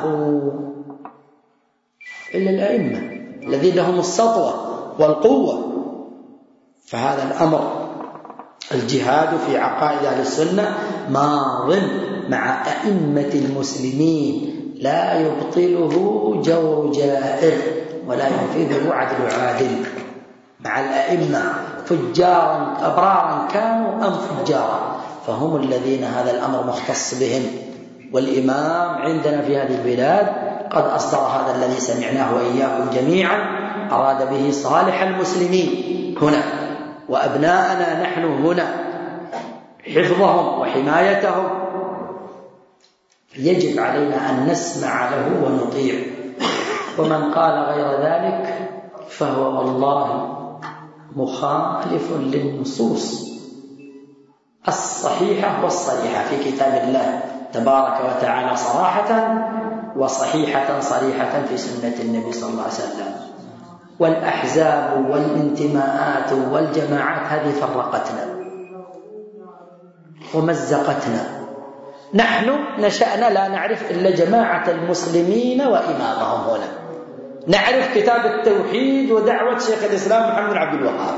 إلا الأئمة الذين لهم السطوة والقوة. فهذا الأمر الجهاد في عقائد أهل السنة ماض مع أئمة المسلمين، لا يبطله جور جائر ولا ينفذه عدل عادل. مع الأئمة فجارا أبرارا كانوا أم فجارا، فهم الذين هذا الأمر مختص بهم. والإمام عندنا في هذه البلاد قد أصدر هذا الذي سمعناه وإياكم جميعا، أراد به صالح المسلمين هنا وأبناءنا نحن هنا، حفظهم وحمايتهم. يجب علينا أن نسمع له ونطيع. ومن قال غير ذلك فهو والله مخالف للنصوص الصحيحة والصريحة في كتاب الله تبارك وتعالى صراحة، وصحيحة صريحة في سنة النبي صلى الله عليه وسلم. والأحزاب والانتماءات والجماعات هذه فرقتنا ومزقتنا. نحن نشأنا لا نعرف إلا جماعة المسلمين وإمامهم هنا، نعرف كتاب التوحيد ودعوة شيخ الإسلام محمد بن عبد الوهاب،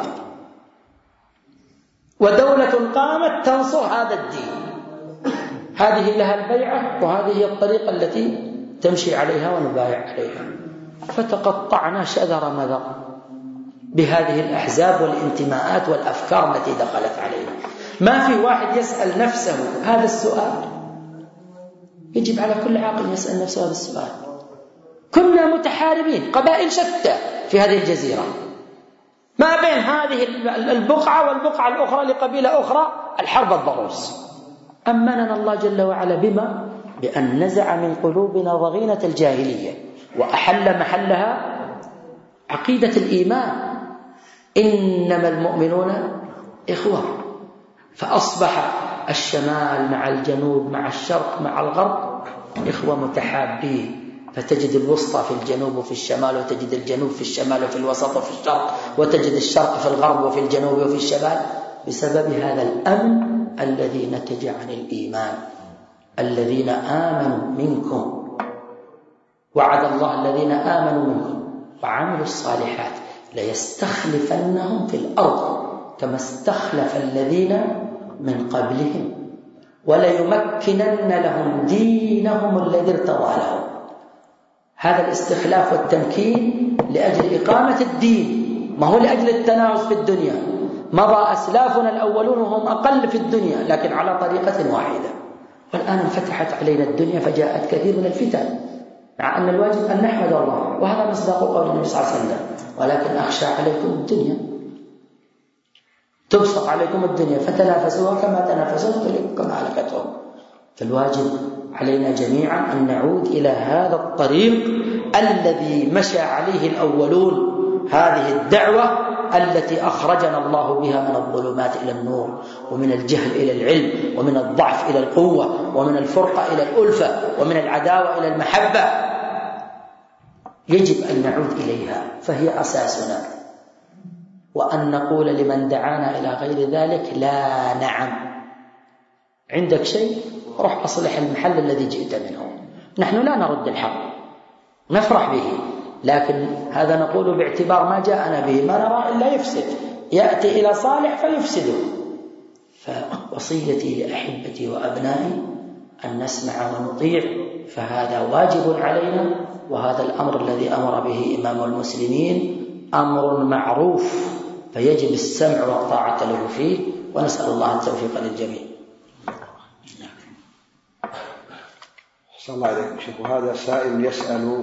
ودولة قامت تنصر هذا الدين، هذه لها البيعة وهذه هي الطريقة التي تمشي عليها ونبايع عليها. فتقطعنا شذر مذر بهذه الأحزاب والانتماءات والأفكار التي دخلت علينا. ما في واحد يسأل نفسه هذا السؤال، يجب على كل عاقل يسأل نفسه هذا السؤال. كنا متحاربين، قبائل شتى في هذه الجزيرة، ما بين هذه البقعة والبقعة الأخرى لقبيلة أخرى الحرب الضروس. أمننا الله جل وعلا بما؟ بأن نزع من قلوبنا ضغينة الجاهلية وأحل محلها عقيدة الإيمان، إنما المؤمنون إخوة. فأصبح الشمال مع الجنوب مع الشرق مع الغرب إخوة متحابين، فتجد الوسطى في الجنوب وفي الشمال، وتجد الجنوب في الشمال وفي الوسط وفي الشرق، وتجد الشرق في الغرب وفي الجنوب وفي الشمال، بسبب هذا الأمن الذي نتج عن الإيمان. الذين آمنوا منكم، وعد الله الذين آمنوا منكم وعملوا الصالحات ليستخلفنهم في الأرض كما استخلف الذين من قبلهم وليمكنن لهم دينهم الذي ارتضى لهم. هذا الاستخلاف والتمكين لأجل إقامة الدين، ما هو لأجل التنافس في الدنيا. مضى أسلافنا الأولون وهم أقل في الدنيا لكن على طريقة واحدة، والآن انفتحت علينا الدنيا فجاءت كثير من الفتن، مع أن الواجب أن نحمد الله، وهذا مصداق قول النبي صلى الله عليه وسلم: ولكن أخشى عليكم الدنيا، تبسط عليكم الدنيا فتنافسوها كما تنافسوا تلك كما هلكتهم. فالواجب علينا جميعا أن نعود إلى هذا الطريق الذي مشى عليه الأولون، هذه الدعوة التي أخرجنا الله بها من الظلمات إلى النور، ومن الجهل إلى العلم، ومن الضعف إلى القوة، ومن الفرقة إلى الألفة، ومن العداوة إلى المحبة. يجب أن نعود إليها، فهي أساسنا. وأن نقول لمن دعانا إلى غير ذلك لا نعم، عندك شيء روح أصلح المحل الذي جئت منه. نحن لا نرد الحق، نفرح به، لكن هذا نقول باعتبار ما جاءنا به، ما نرى إلا يفسد، يأتي إلى صالح فيفسده. فوصيتي لأحبتي وأبنائي أن نسمع ونطيع، فهذا واجب علينا، وهذا الأمر الذي أمر به إمام المسلمين أمر معروف، فيجب السمع والطاعة له فيه، ونسأل الله التوفيق للجميع. أحسن الله عليكم شيخ. وهذا سائل يسأل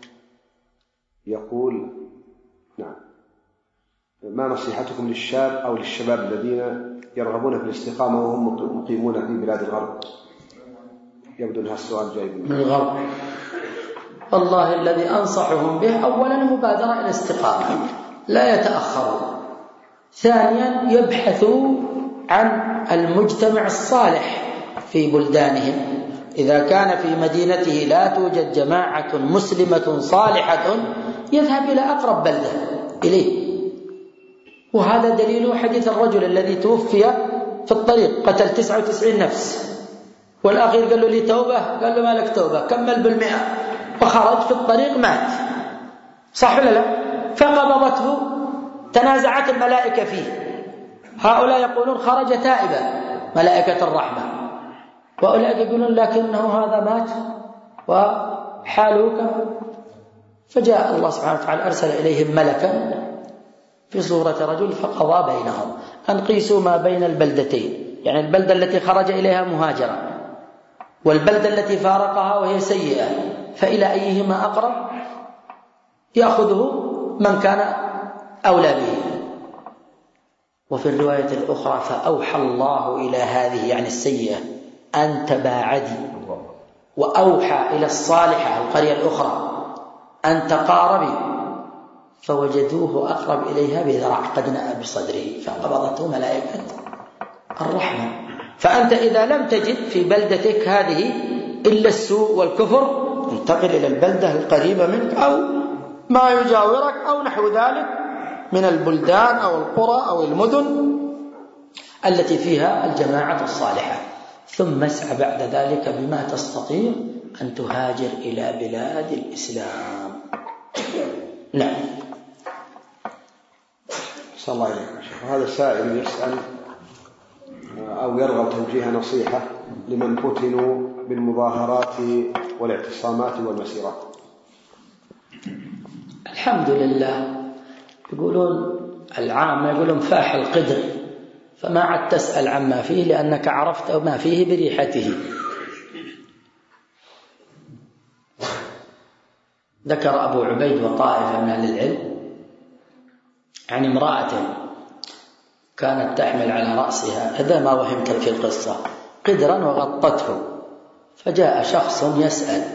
يقول: نعم، ما نصيحتكم للشاب أو للشباب الذين يرغبون في الاستقامة وهم مقيمون في بلاد الغرب؟ يبدو أن هالسؤال جاي من الغرب. والله الذي أنصحهم به أولا مبادرة إلى الاستقامة، لا يتأخروا. ثانيا يبحثوا عن المجتمع الصالح في بلدانهم. إذا كان في مدينته لا توجد جماعة مسلمة صالحة يذهب إلى أقرب بلدة إليه. وهذا دليل حديث الرجل الذي توفي في الطريق قتل تسعة وتسعين نفس، والأخير قال له لي توبة، قال له ما لك توبة، كمل بالمئة، وخرج في الطريق مات. صح ولا لا؟ فقبضته، تنازعت الملائكة فيه. هؤلاء يقولون خرج تائبا ملائكة الرحمة، وأولئك يقولون لكنه هذا مات وحاله كما. فجاء الله سبحانه وتعالى أرسل إليهم ملكا في صورة رجل فقضى بينهم أن قيسوا ما بين البلدتين، يعني البلدة التي خرج إليها مهاجرا والبلدة التي فارقها وهي سيئة، فإلى أيهما أقرب يأخذه من كان أولى به. وفي الرواية الأخرى فأوحى الله إلى هذه يعني السيئة أن تباعدي، وأوحى إلى الصالحة القرية الأخرى أن تقاربي، فوجدوه أقرب إليها بذراع قد نأى بصدره فقبضته ملائكة الرحمة. فأنت إذا لم تجد في بلدتك هذه إلا السوء والكفر انتقل إلى البلدة القريبة منك أو ما يجاورك أو نحو ذلك من البلدان أو القرى أو المدن التي فيها الجماعة الصالحة، ثم اسعى بعد ذلك بما تستطيع أن تهاجر إلى بلاد الإسلام. نعم. صلى الله عليه وسلم. هذا السائل يسأل أو يرغب توجيه نصيحة لمن فتنوا بالمظاهرات والاعتصامات والمسيرات. الحمد لله. يقولون العامة يقولون فاح القدر، فما عاد تسأل عما فيه لأنك عرفت ما فيه بريحته. ذكر أبو عبيد وطائفة من أهل العلم عن امرأة كانت تحمل على رأسها، هذا ما وهمت في القصة، قدرا وغطته، فجاء شخص يسأل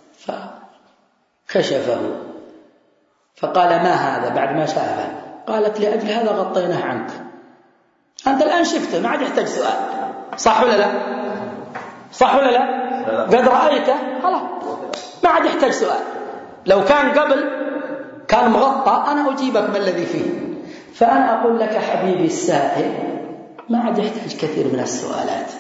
فكشفه فقال ما هذا بعد ما شافه؟ قالت لأجل هذا غطيناه عنك، أنت الآن شفته ما عاد يحتاج سؤال. صح ولا لا؟ صح ولا لا؟ قد رأيته خلاص ما عاد يحتاج سؤال. لو كان قبل كان مغطى أنا أجيبك ما الذي فيه. فأنا أقول لك حبيبي السائل ما عاد يحتاج كثير من السؤالات.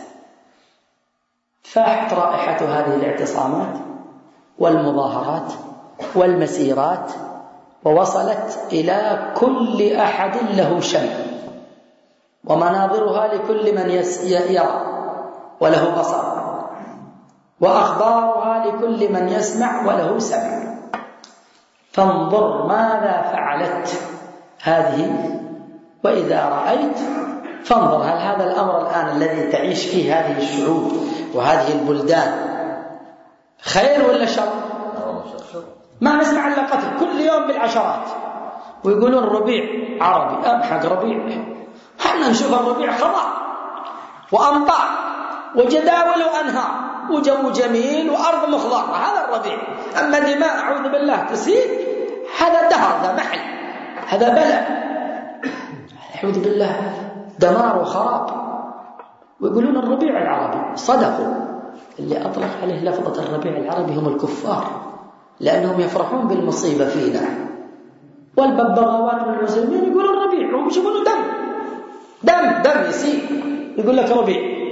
فاحت رائحة هذه الاعتصامات والمظاهرات والمسيرات ووصلت إلى كل أحد له شم، ومناظرها لكل من يرى وله بصر، وأخبارها لكل من يسمع وله سمع. فانظر ماذا فعلت هذه، وإذا رأيت فانظر هل هذا الأمر الآن الذي تعيش فيه هذه الشعوب وهذه البلدان خير ولا شر؟ ما نسمع إلا قتل كل يوم بالعشرات، ويقولون ربيع عربي، أمحق ربيع، حنا نشوف الربيع خضار وأمطار وجداول وأنهار وجو جميل وأرض مخضرة، هذا الربيع. أما دماء أعوذ بالله تسيل، هذا دهر، هذا محل، هذا بلاء، أعوذ بالله، دمار وخراب. ويقولون الربيع العربي. صدقوا، اللي أطلق عليه لفظة الربيع العربي هم الكفار، لأنهم يفرحون بالمصيبة فينا. والببغاوات من المسلمين يقولون الربيع، وهم يشوفونه دم دم دم يسيل، يقول لك ربيع.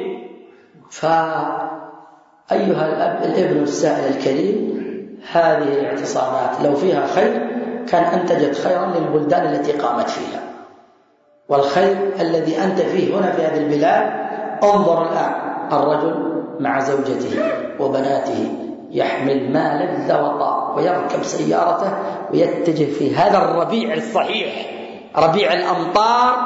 فأيها الأب الابن السائل الكريم، هذه الاعتصامات لو فيها خير كان أنتجت خيرا للبلدان التي قامت فيها، والخير الذي أنت فيه هنا في هذه البلاد. انظر الآن الرجل مع زوجته وبناته يحمل ما لذ وطاب ويركب سيارته ويتجه في هذا الربيع الصحيح، ربيع الأمطار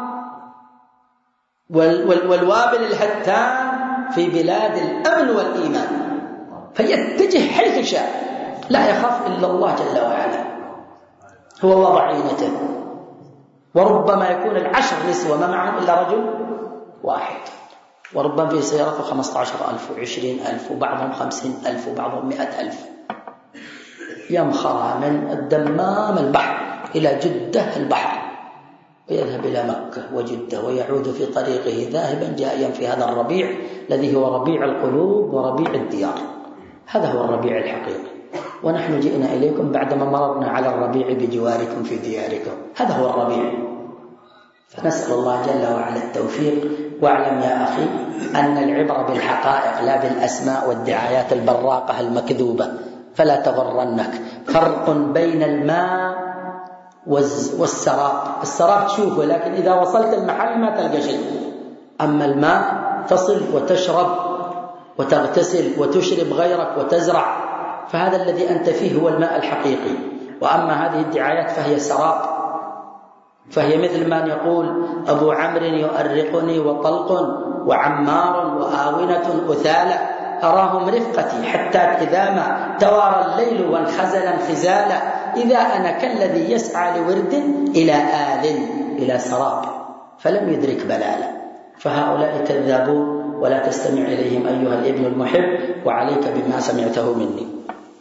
والوابل الهتان في بلاد الأمن والإيمان، فيتجه حيث شاء لا يخاف إلا الله جل وعلا، هو وضعينته. وربما يكون العشر نسوة ما معهم إلا رجل واحد، وربما في سيارته خمسة عشر ألف وعشرين ألف وبعضهم خمسين ألف وبعضهم مئة ألف، يمخرها من الدمام البحر إلى جدة البحر، ويذهب إلى مكة وجدة ويعود في طريقه ذاهبا جائيا في هذا الربيع الذي هو ربيع القلوب وربيع الديار. هذا هو الربيع الحقيقي، ونحن جئنا إليكم بعدما مررنا على الربيع بجواركم في دياركم. هذا هو الربيع. فنسأل الله جل وعلا التوفيق. واعلم يا أخي أن العبرة بالحقائق لا بالأسماء والدعايات البراقة المكذوبة، فلا تغرنك. فرق بين الماء والسراب. السراب تشوفه لكن إذا وصلت المحل ما تلقى شيء، أما الماء تصل وتشرب وتغتسل وتشرب غيرك وتزرع، فهذا الذي أنت فيه هو الماء الحقيقي. وأما هذه الدعايات فهي سراب، فهي مثل ما يقول أبو عمرو يؤرقني وطلق وعمار وآونة أثالة، أراهم رفقتي حتى إذا ما توارى الليل وانخزل انخزالا، إذا أنا كالذي يسعى لورد إلى آذ إلى سراب فلم يدرك بلالا. فهؤلاء كذابون ولا تستمع إليهم أيها الابن المحب، وعليك بما سمعته مني.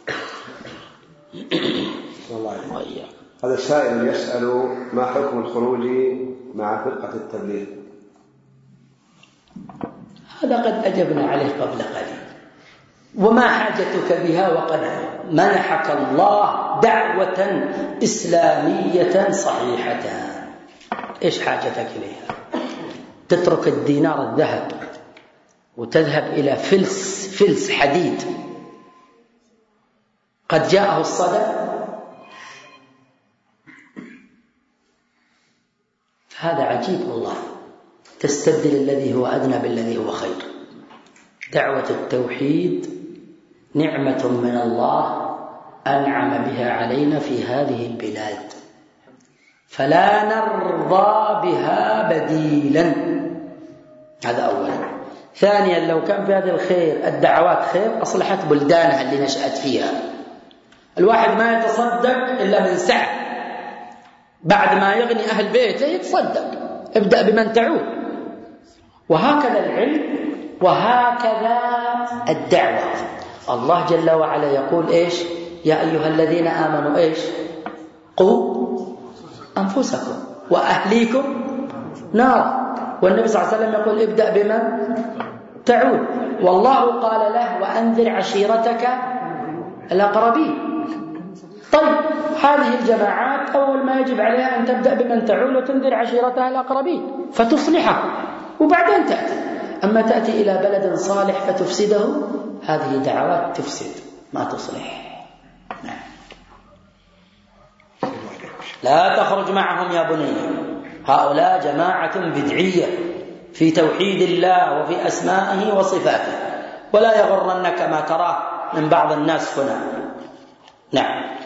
هذا السائل يسأل ما حكم الخروج مع فرقة التبليغ؟ هذا قد أجبنا عليه قبل قليل. وما حاجتك بها وقد منحك الله دعوة إسلامية صحيحة؟ إيش حاجتك إليها؟ تترك الدينار الذهب وتذهب إلى فلس فلس حديد قد جاءه الصدى؟ هذا عجيب والله. تستبدل الذي هو أدنى بالذي هو خير. دعوة التوحيد نعمة من الله أنعم بها علينا في هذه البلاد، فلا نرضى بها بديلا. هذا أولا. ثانيا، لو كان في هذا الخير الدعوات خير أصلحت بلدانها اللي نشأت فيها. الواحد ما يتصدق إلا من سعة، بعد ما يغني أهل بيته يتصدق. ابدأ بمن تعود. وهكذا العلم وهكذا الدعوة. الله جل وعلا يقول إيش؟ يا أيها الذين آمنوا إيش؟ قوا أنفسكم وأهليكم نار. والنبي صلى الله عليه وسلم يقول ابدأ بمن تعود. والله قال له وأنذر عشيرتك الأقربين. طيب هذه الجماعات أول ما يجب عليها أن تبدأ بمن تعول وتنذر عشيرتها الأقربين فتصلحها وبعدين تأتي. أما تأتي إلى بلد صالح فتفسده، هذه دعوات تفسد ما تصلح. نعم. لا تخرج معهم يا بني، هؤلاء جماعة بدعية في توحيد الله وفي أسمائه وصفاته، ولا يغرنك ما تراه من بعض الناس هنا. نعم.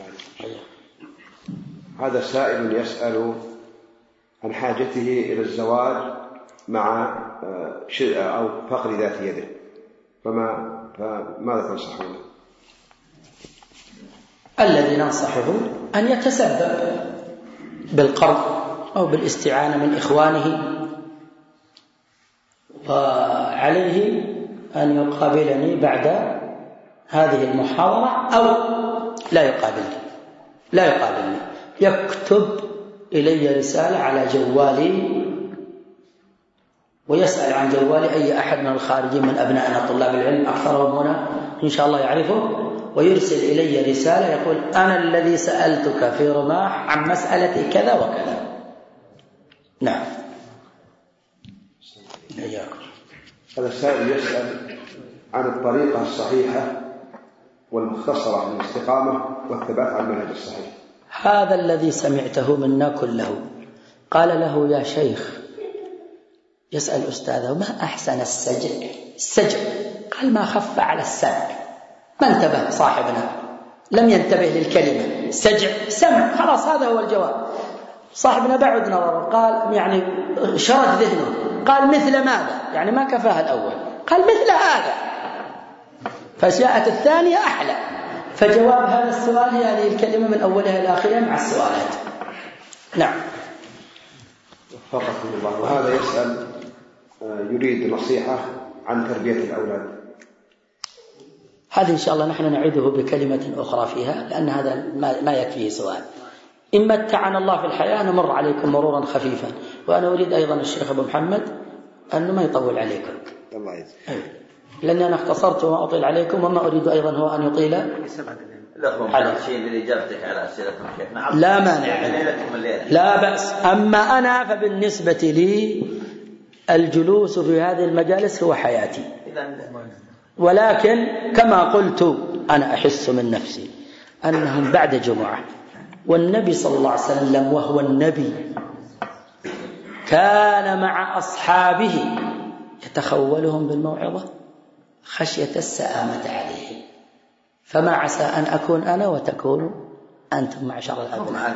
هذا سائل يسأل عن حاجته إلى الزواج مع أو فقر ذات يده، فما فماذا تنصحون؟ الذي ننصحه أن يتسبب بالقرض أو بالاستعانة من إخوانه، وعليه أن يقابلني بعد هذه المحاضرة أو لا يقابلني لا يقابلني يكتب إلي رسالة على جوالي ويسأل عن جوالي أي أحد من الخارجين من أبنائنا طلاب العلم، أكثرهم هنا إن شاء الله يعرفه، ويرسل إلي رسالة يقول أنا الذي سألتك في رماح عن مسألة كذا وكذا. نعم. هذا السائل يسأل عن الطريقة الصحيحة والمختصرة للاستقامة والثبات على المنهج الصحيح. هذا الذي سمعته منا كله. قال له يا شيخ، يسأل أستاذه ما أحسن السجع؟ السجع قال ما خف على السمع. ما انتبه صاحبنا، لم ينتبه للكلمة سجع سمع، خلاص هذا هو الجواب. صاحبنا بعد نظره، قال يعني شرد ذهنه، قال مثل ماذا؟ يعني ما كفاها الأول، قال مثل هذا، فجاءت الثانية أحلى. فجواب هذا السؤال هي هذه الكلمة من أولها إلى آخرها مع السؤالات. نعم. وفقكم الله. وهذا يسأل يريد نصيحة عن تربية الأولاد. هذه إن شاء الله نحن نعيده بكلمة أخرى فيها، لأن هذا ما يكفيه سؤال. إن متعنا الله في الحياة نمر عليكم مرورا خفيفا، وأنا أريد أيضا الشيخ أبو محمد أنه ما يطول عليكم. الله يجزاك. لأني أنا اختصرت وما أطيل عليكم، وما أريد أيضا هو أن يطيل عليكم. لا مانع، لا بأس. أما أنا فبالنسبة لي الجلوس في هذه المجالس هو حياتي، ولكن كما قلت أنا أحس من نفسي أنهم بعد جمعة، والنبي صلى الله عليه وسلم وهو النبي كان مع أصحابه يتخولهم بالموعظة خشية السآمة عليهم، فما عسى أن أكون أنا وتكونوا أنتم معشر الأبناء.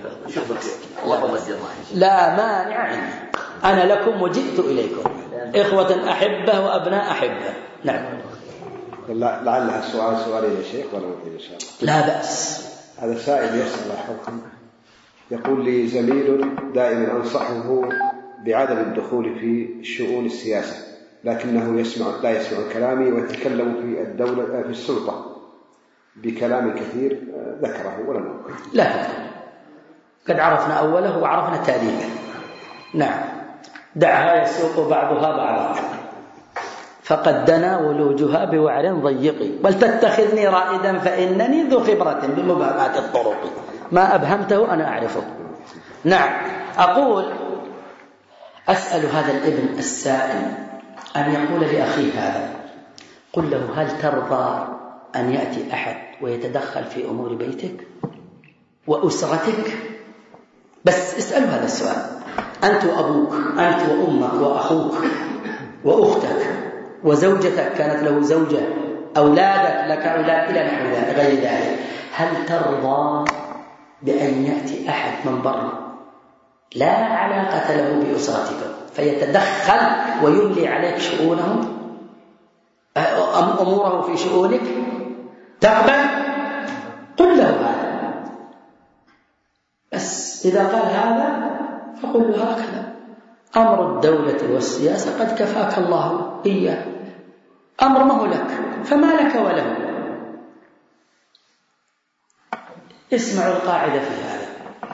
لا مانع عندي، أنا لكم وجئت إليكم إخوة أحبة وأبناء أحبة. نعم. لعل السؤال سؤالين يا شيخ ولا نطيل إن شاء الله؟ لا بأس. هذا سائل يسأل حولكم، يقول لي زميل دائما أنصحه بعدم الدخول في شؤون السياسة، لكنه يسمع لا يسمع كلامي ويتكلم في الدولة في السلطة بكلام كثير ذكره ولم أقل. لا، قد عرفنا أوله وعرفنا تاريخه. نعم. دعها يسوق بعضها بعضا فقد دنا ولوجها بوعر ضيق، ولتتخذني رائدا فإنني ذو خبرة بمباحات الطرق، ما أبهمته أنا أعرفه. نعم. أقول أسأل هذا الابن السائل أن يقول لأخيه هذا، قل له هل ترضى أن يأتي أحد ويتدخل في أمور بيتك وأسرتك؟ بس اسأله هذا السؤال، أنت وأبوك، أنت وأمك وأخوك وأختك وزوجتك كانت له زوجة، أولادك لك أولاد إلى نحو غير ذلك، هل ترضى بأن يأتي أحد من برا لا علاقة له بأسرتك فيتدخل ويملي عليك شؤونهم أموره في شؤونك؟ تقبل؟ قل له هذا. بس إذا قال هذا فقل له هكذا، أمر الدولة والسياسة قد كفاك الله إياه، أمر ما هو لك، فما لك وله. اسمعوا القاعدة في هذا.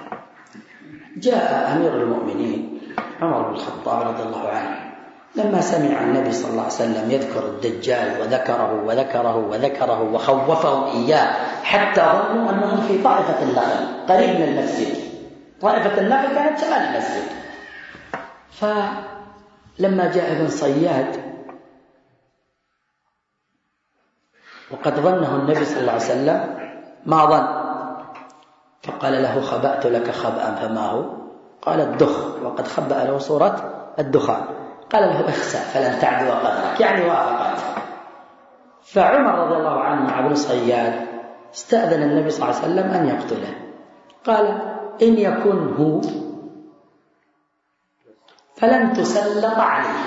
جاء أمير المؤمنين عمر بن الخطاب رضي الله عنه لما سمع النبي صلى الله عليه وسلم يذكر الدجال وذكره وذكره وذكره وخوفهم إياه حتى ظنوا أنهم في طائفة النخل قريب من المسجد. طائفة النخل كانت شمال المسجد. فلما جاء ابن صياد وقد ظنه النبي صلى الله عليه وسلم ما ظن، فقال له خبأت لك خبأ فما هو؟ قال الدخ، وقد خبأ له صورة الدخان. قال له اخسأ فلن تعدو قدرك، يعني وافقت. فعمر رضي الله عنه مع ابن صياد استأذن النبي صلى الله عليه وسلم أن يقتله. قال إن يكن هو فلن تسلط عليه،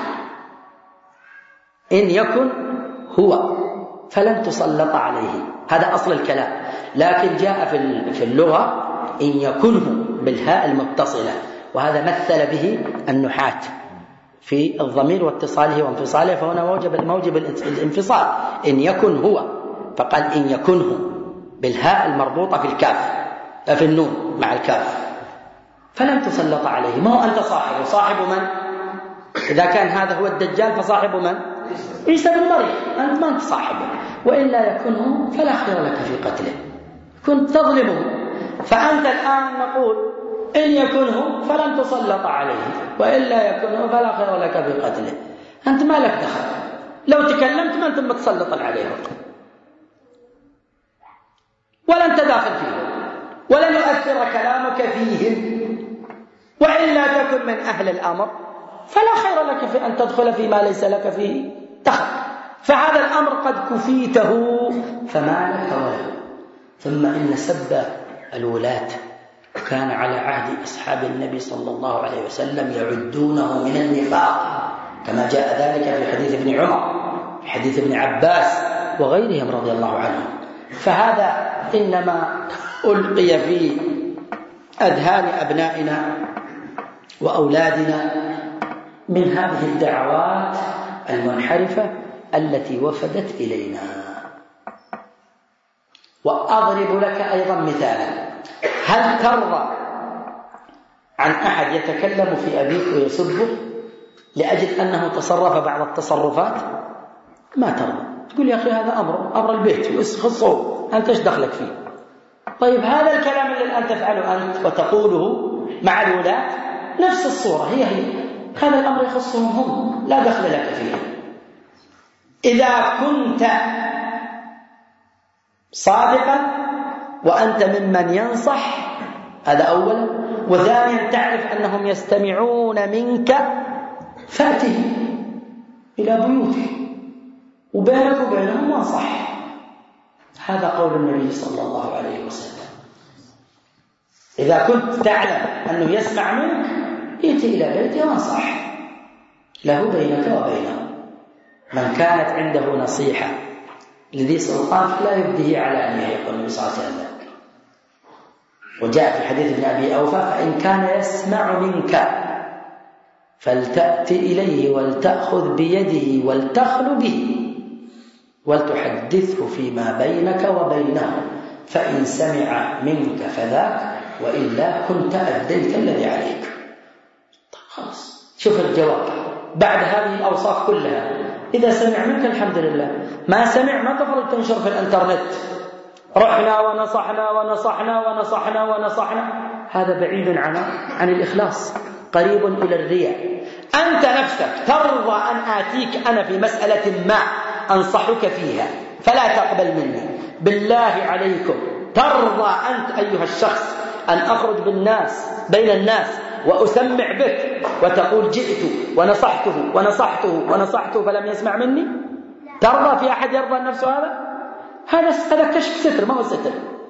إن يكن هو فلن تسلط عليه، هذا أصل الكلام. لكن جاء في اللغة إن يكنه بالهاء المتصلة، وهذا مثل به النحاة في الضمير واتصاله وانفصاله، فهنا موجب موجب الانفصال. إن يكن هو فقال إن يكنه بالهاء المربوطة في الكاف في النون مع الكاف، فلن تسلط عليه. ما هو أنت صاحبه؟ صاحب من؟ إذا كان هذا هو الدجال فصاحب من؟ عيسى بن مريم. أنت ما أنت صاحبه، وإلا يكنه فلا خير لك في قتله، كنت تظلمه. فأنت الآن نقول إن يكنه فلن تسلط عليه، وإلا يكنه فلا خير لك في قتله. أنت ما لك دخل، لو تكلمت ما أنت متسلطا عليه ولن تداخل فيه ولن يؤثر كلامك فيهم، وإلا تكن من أهل الأمر فلا خير لك في أن تدخل فيما ليس لك فيه دخل. فهذا الأمر قد كفيته فما لك وله. ثم إن سب الولاة كان على عهد أصحاب النبي صلى الله عليه وسلم يعدونه من النفاق، كما جاء ذلك في حديث ابن عمر، في حديث ابن عباس وغيرهم رضي الله عنهم. فهذا إنما ألقي في أذهان أبنائنا وأولادنا من هذه الدعوات المنحرفة التي وفدت إلينا. وأضرب لك أيضا مثالا: هل ترضى عن أحد يتكلم في أبيك ويسبه لأجل أنه تصرف بعض التصرفات؟ ما ترضى، تقول يا أخي هذا أمر أمر البيت ويخصه، أنت ايش دخلك فيه؟ طيب هذا الكلام الذي الآن تفعله أنت وتقوله مع الولاة نفس الصورة، هي هي هذا الأمر يخصهم هم، لا دخل لك فيه. إذا كنت صادقا وأنت ممن ينصح، هذا أولا، وثانيا تعرف أنهم يستمعون منك، فأته إلى بيوته وبينك وبينهم وانصح. هذا قول النبي صلى الله عليه وسلم. إذا كنت تعلم أنه يسمع منك ائت إلى بيته وانصح له بينك وبينه. من كانت عنده نصيحة لذي سلطان لا يبديه على أن يقول النبي صلى الله عليه وسلم. وجاء في حديث ابن أبي أوفى: فإن كان يسمع منك فلتأت إليه ولتأخذ بيده ولتخل به ولتحدثه فيما بينك وبينه، فإن سمع منك فذاك، وإلا كنت أديت الذي عليك. خلاص، شوف الجواب بعد هذه الأوصاف كلها. إذا سمع منك الحمد لله، ما سمع ما تفضل تنشر في الانترنت رحنا ونصحنا ونصحنا ونصحنا ونصحنا، هذا بعيد عن عن الإخلاص، قريب إلى الرياء. أنت نفسك ترضى أن آتيك أنا في مسألة ما أنصحك فيها فلا تقبل مني؟ بالله عليكم ترضى أنت أيها الشخص أن أخرج بالناس بين الناس وأسمع بك وتقول جئت ونصحته ونصحته ونصحته فلم يسمع مني؟ ترضى في أحد يرضى النفس هذا؟ هذا هذا كشف ستر، ما هو ستر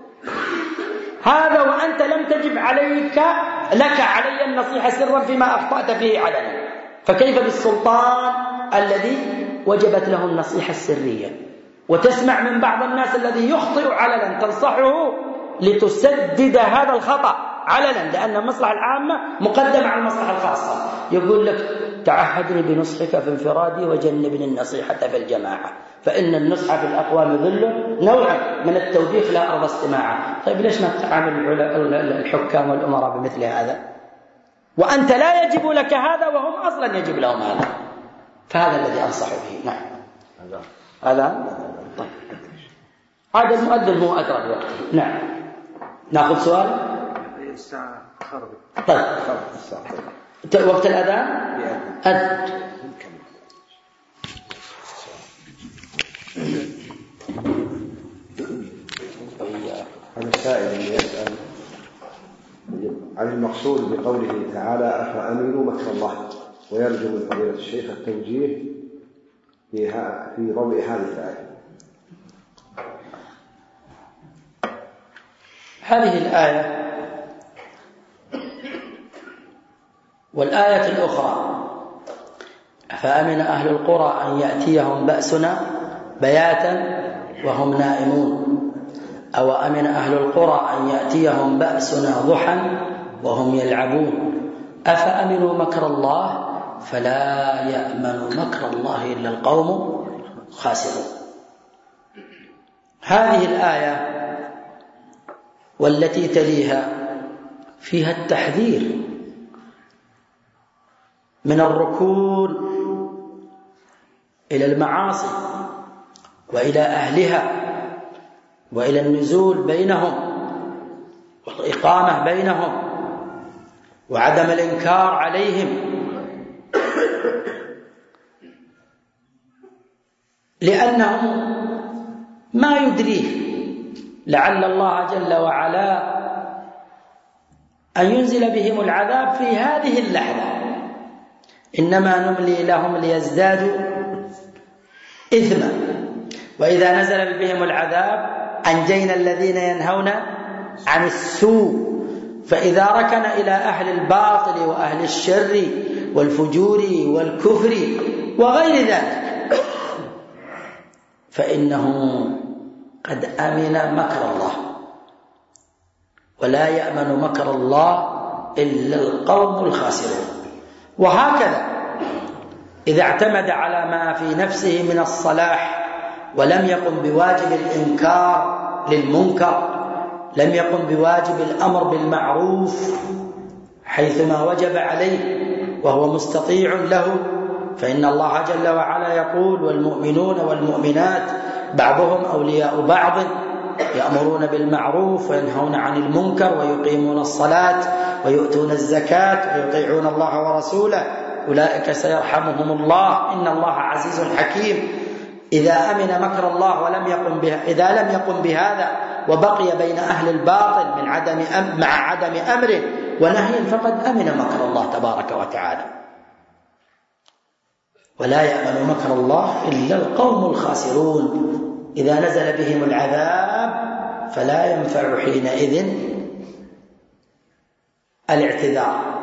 هذا. وأنت لم تجب عليك لك علي النصيحة سرا فيما أخطأت فيه علنا، فكيف بالسلطان الذي وجبت له النصيحة السرية؟ وتسمع من بعض الناس الذي يخطئ علنا تنصحه لتسدد هذا الخطأ علنا، لأن المصلحة العامة مقدمة على المصلحة الخاصة. يقول لك تعهدني بنصحك في انفرادي وجنبني النصيحة في الجماعة، فإن النصح في الأقوام ظل، نوعا من التوبيخ لا أرضى استماعه. طيب ليش ما تعامل الحكام والأمراء بمثل هذا وأنت لا يجب لك هذا وهم أصلا يجب لهم هذا؟ فهذا الذي أنصح به. نعم هذا طيب. هذا المؤذن هو أدرك وقته. نعم نأخذ سؤال. الساعة خربت. طيب وقت الأذان أذن. هذا السائل يسأل عن المقصود بقوله تعالى أفأمنوا مكر الله، ويرجو من فضيلة الشيخ التوجيه فيها في ضوء هذه الآية. هذه الآية والآية الأخرى: أفأمن أهل القرى أن يأتيهم بأسنا بياتا وهم نائمون، أو أمن أهل القرى أن يأتيهم بأسنا ضحى وهم يلعبون، أفأمنوا مكر الله فلا يأمن مكر الله إلا القوم الخاسرون. هذه الآية والتي تليها فيها التحذير من الركون إلى المعاصي وإلى أهلها وإلى النزول بينهم والإقامة بينهم وعدم الإنكار عليهم، لأنه ما يدريه لعل الله جل وعلا أن ينزل بهم العذاب في هذه اللحظة. إنما نملي لهم ليزدادوا إثما، وإذا نزل بهم العذاب أنجينا الذين ينهون عن السوء. فإذا ركن إلى أهل الباطل وأهل الشر والفجور والكفر وغير ذلك فإنه قد أمن مكر الله، ولا يأمن مكر الله إلا القوم الخاسرون. وهكذا إذا اعتمد على ما في نفسه من الصلاح ولم يقم بواجب الإنكار للمنكر، لم يقم بواجب الأمر بالمعروف حيثما وجب عليه وهو مستطيع له، فإن الله جل وعلا يقول: والمؤمنون والمؤمنات بعضهم أولياء بعض يأمرون بالمعروف وينهون عن المنكر ويقيمون الصلاة ويؤتون الزكاة ويطيعون الله ورسوله أولئك سيرحمهم الله إن الله عزيز حكيم. إذا أمن مكر الله ولم يقم بها، إذا لم يقم بهذا وبقي بين أهل الباطل من عدم أم مع عدم أمر ونهي فقد أمن مكر الله تبارك وتعالى. ولا يأمن مكر الله إلا القوم الخاسرون. إذا نزل بهم العذاب فلا ينفع حينئذ الاعتذار.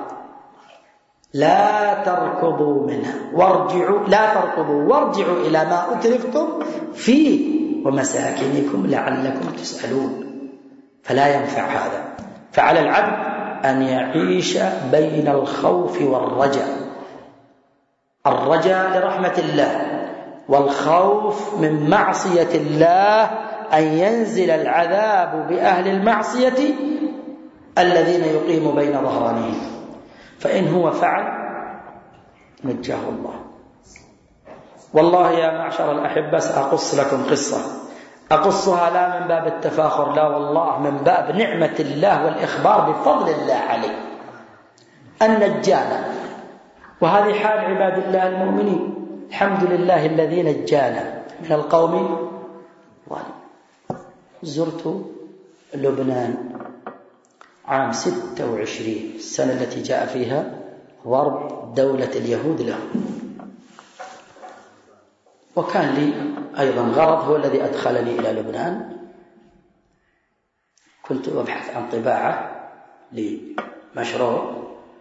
لا تركضوا منها وارجعوا لا تركضوا وارجعوا إلى ما أترفتم فيه ومساكنكم لعلكم تسألون. فلا ينفع هذا. فعلى العبد أن يعيش بين الخوف والرجاء، الرجاء لرحمة الله والخوف من معصية الله، أن ينزل العذاب بأهل المعصية الذين يقيم بين ظهرانهم. فإن هو فعل نجاه الله. والله يا معشر الأحبة سأقص لكم قصة، أقصها لا من باب التفاخر، لا والله من باب نعمة الله والإخبار بفضل الله عليه. النجانا، وهذه حال عباد الله المؤمنين. الحمد لله الذي نجانا من القوم الظالمين. زرت لبنان عام ستة وعشرين، السنة التي جاء فيها ضرب دولة اليهود له، وكان لي أيضا غرض هو الذي أدخلني إلى لبنان. كنت أبحث عن طباعة لمشروع،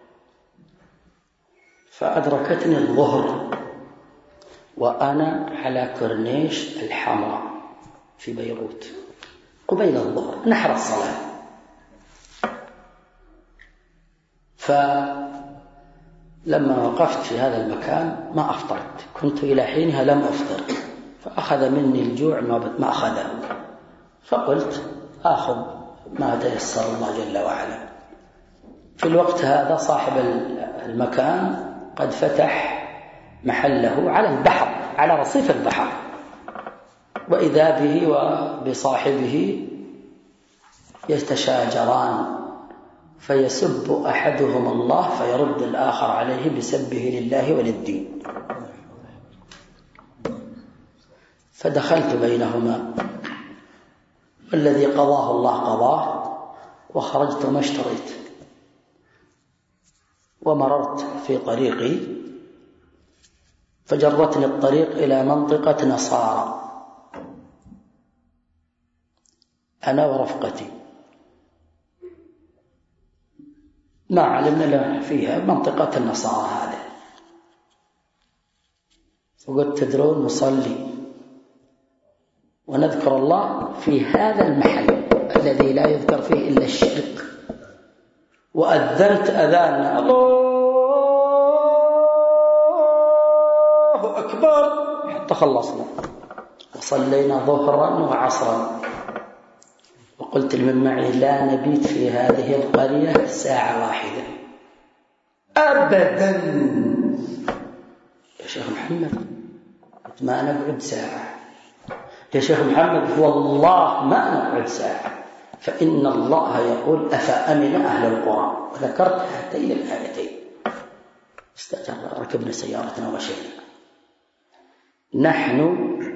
فأدركتني الظهر وأنا على كورنيش الحمراء في بيروت قبيل الظهر نحر الصلاة. فلما وقفت في هذا المكان ما أفطرت، كنت إلى حينها لم أفطر، فأخذ مني الجوع ما أخذه، فقلت آخذ ما تيسر الله جل وعلا. في الوقت هذا صاحب المكان قد فتح محله على البحر، على رصيف البحر، وإذا به وبصاحبه يتشاجران، فيسب أحدهم الله فيرد الآخر عليه بسبه لله وللدين. فدخلت بينهما، والذي قضاه الله قضاه، وخرجت ما اشتريت، ومررت في طريقي فجرتني الطريق إلى منطقة نصارى أنا ورفقتي، ما علمنا له فيها منطقة النصارى هذه. وقلت تدرون نصلي ونذكر الله في هذا المحل الذي لا يذكر فيه إلا الشرك، وأذنت أذان الله أكبر حتى خلصنا، وصلينا ظهرا وعصرا. وقلت لمن معي لا نبيت في هذه القرية ساعة واحدة أبدا. يا شيخ محمد قلت ما نقعد ساعة. يا شيخ محمد والله ما نقعد ساعة، فإن الله يقول أفأمن أهل القرى، وذكرت هاتين الآيتين. استأجر ركبنا سيارتنا ومشينا. نحن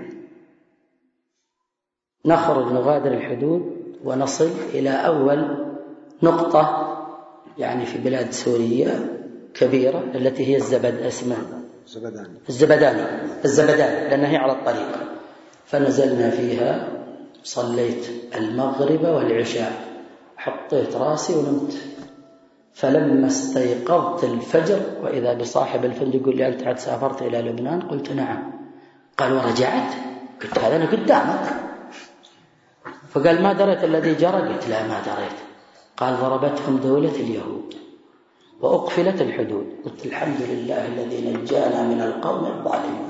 نخرج نغادر الحدود ونصل إلى أول نقطة يعني في بلاد سورية كبيرة التي هي الزبد اسمها الزبداني الزبداني الزبداني لأنها هي على الطريق. فنزلنا فيها، صليت المغرب والعشاء، حطيت راسي ونمت. فلما استيقظت الفجر وإذا بصاحب الفندق يقول لي أنت عاد سافرت إلى لبنان؟ قلت نعم. قال ورجعت؟ قلت هذا أنا قدامك. فقال ما دريت الذي جرى؟ قلت لا ما دريت. قال ضربتهم دولة اليهود وأقفلت الحدود. قلت الحمد لله الذي نجانا من القوم الظالمين.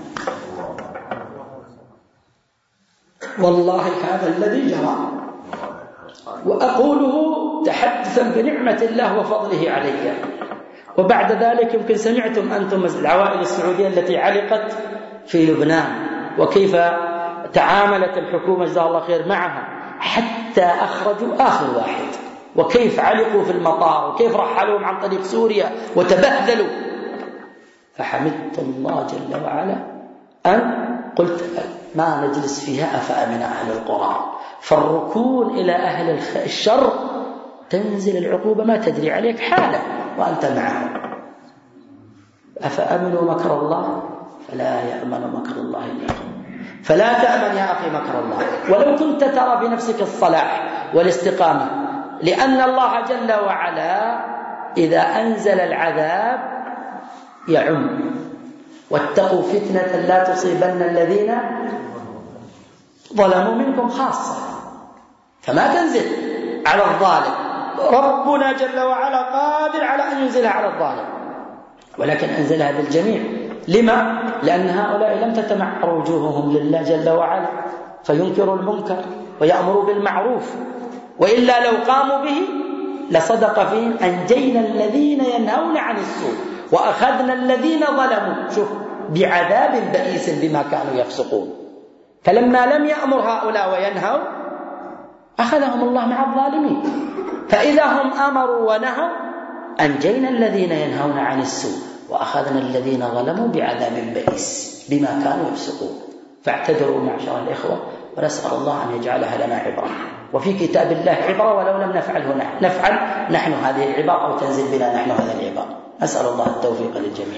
والله هذا الذي جرى، وأقوله تحدثا بنعمة الله وفضله علي. وبعد ذلك يمكن سمعتم أنتم العوائل السعودية التي علقت في لبنان وكيف تعاملت الحكومة جزاها الله خير معها حتى أخرجوا آخر واحد، وكيف علقوا في المطار، وكيف رحلوهم عن طريق سوريا وتبهذلوا. فحمدت الله جل وعلا أن قلت ما نجلس فيها أفأمن أهل القرى. فالركون إلى أهل الشر تنزل العقوبة ما تدري عليك حالا وأنت معهم. أفأمنوا مكر الله فلا يأمن مكر الله إلا هو. فلا تأمن يا أخي مكر الله ولو كنت ترى بنفسك الصلاح والاستقامة، لأن الله جل وعلا إذا أنزل العذاب يعم. واتقوا فتنة لا تصيبن الذين ظلموا منكم خاصة. فما تنزل على الظالم، ربنا جل وعلا قادر على أن ينزلها على الظالم، ولكن أنزلها بالجميع. لما؟ لأن هؤلاء لم تتمعر وجوههم لله جل وعلا فينكروا المنكر ويأمروا بالمعروف، وإلا لو قاموا به لصدق فيهم أنجينا الذين ينهون عن السوء وأخذنا الذين ظلموا شوف بعذاب بئيس بما كانوا يفسقون. فلما لم يأمر هؤلاء وينهوا أخذهم الله مع الظالمين. فإذا هم أمروا ونهوا أنجينا الذين ينهون عن السوء وأخذنا الذين ظلموا بعذاب بئيس بما كانوا يفسقون. فاعتذروا معشر الإخوة، ونسأل الله أن يجعلها لنا عبرة. وفي كتاب الله عبرة ولو لم نفعله نحن نفعل نحن هذه العبارة أو تنزل بنا نحن هذا العبارة. أسأل الله التوفيق للجميع.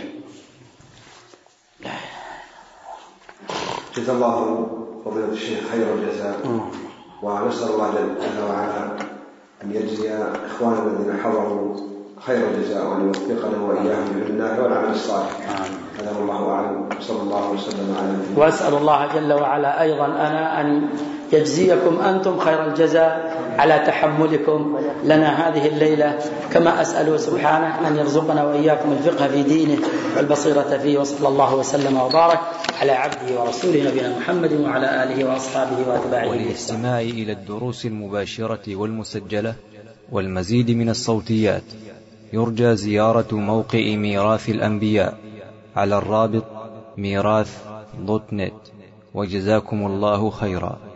جزا الله فضيلة الشيخ خير الجزاء، ونسأل الله جل وعلا أن يجزي إخواننا الذين حضروا خير الجزاء وأن يوفقنا وإياهم بالنافع والعمل الصالح. هذا والله أعلم، صلى الله وسلم على نبينا. وأسأل الله جل وعلا أيضا أنا أن يجزيكم أنتم خير الجزاء على تحملكم لنا هذه الليلة، كما أسأله سبحانه أن يرزقنا وإياكم الفقه في دينه والبصيرة فيه. وصلى الله وسلم وبارك على عبده ورسوله نبينا محمد وعلى آله وأصحابه وأتباعه. وللاستماع إلى الدروس المباشرة والمسجلة والمزيد من الصوتيات يرجى زيارة موقع ميراث الأنبياء على الرابط ميراث دوت نت. وجزاكم الله خيرا.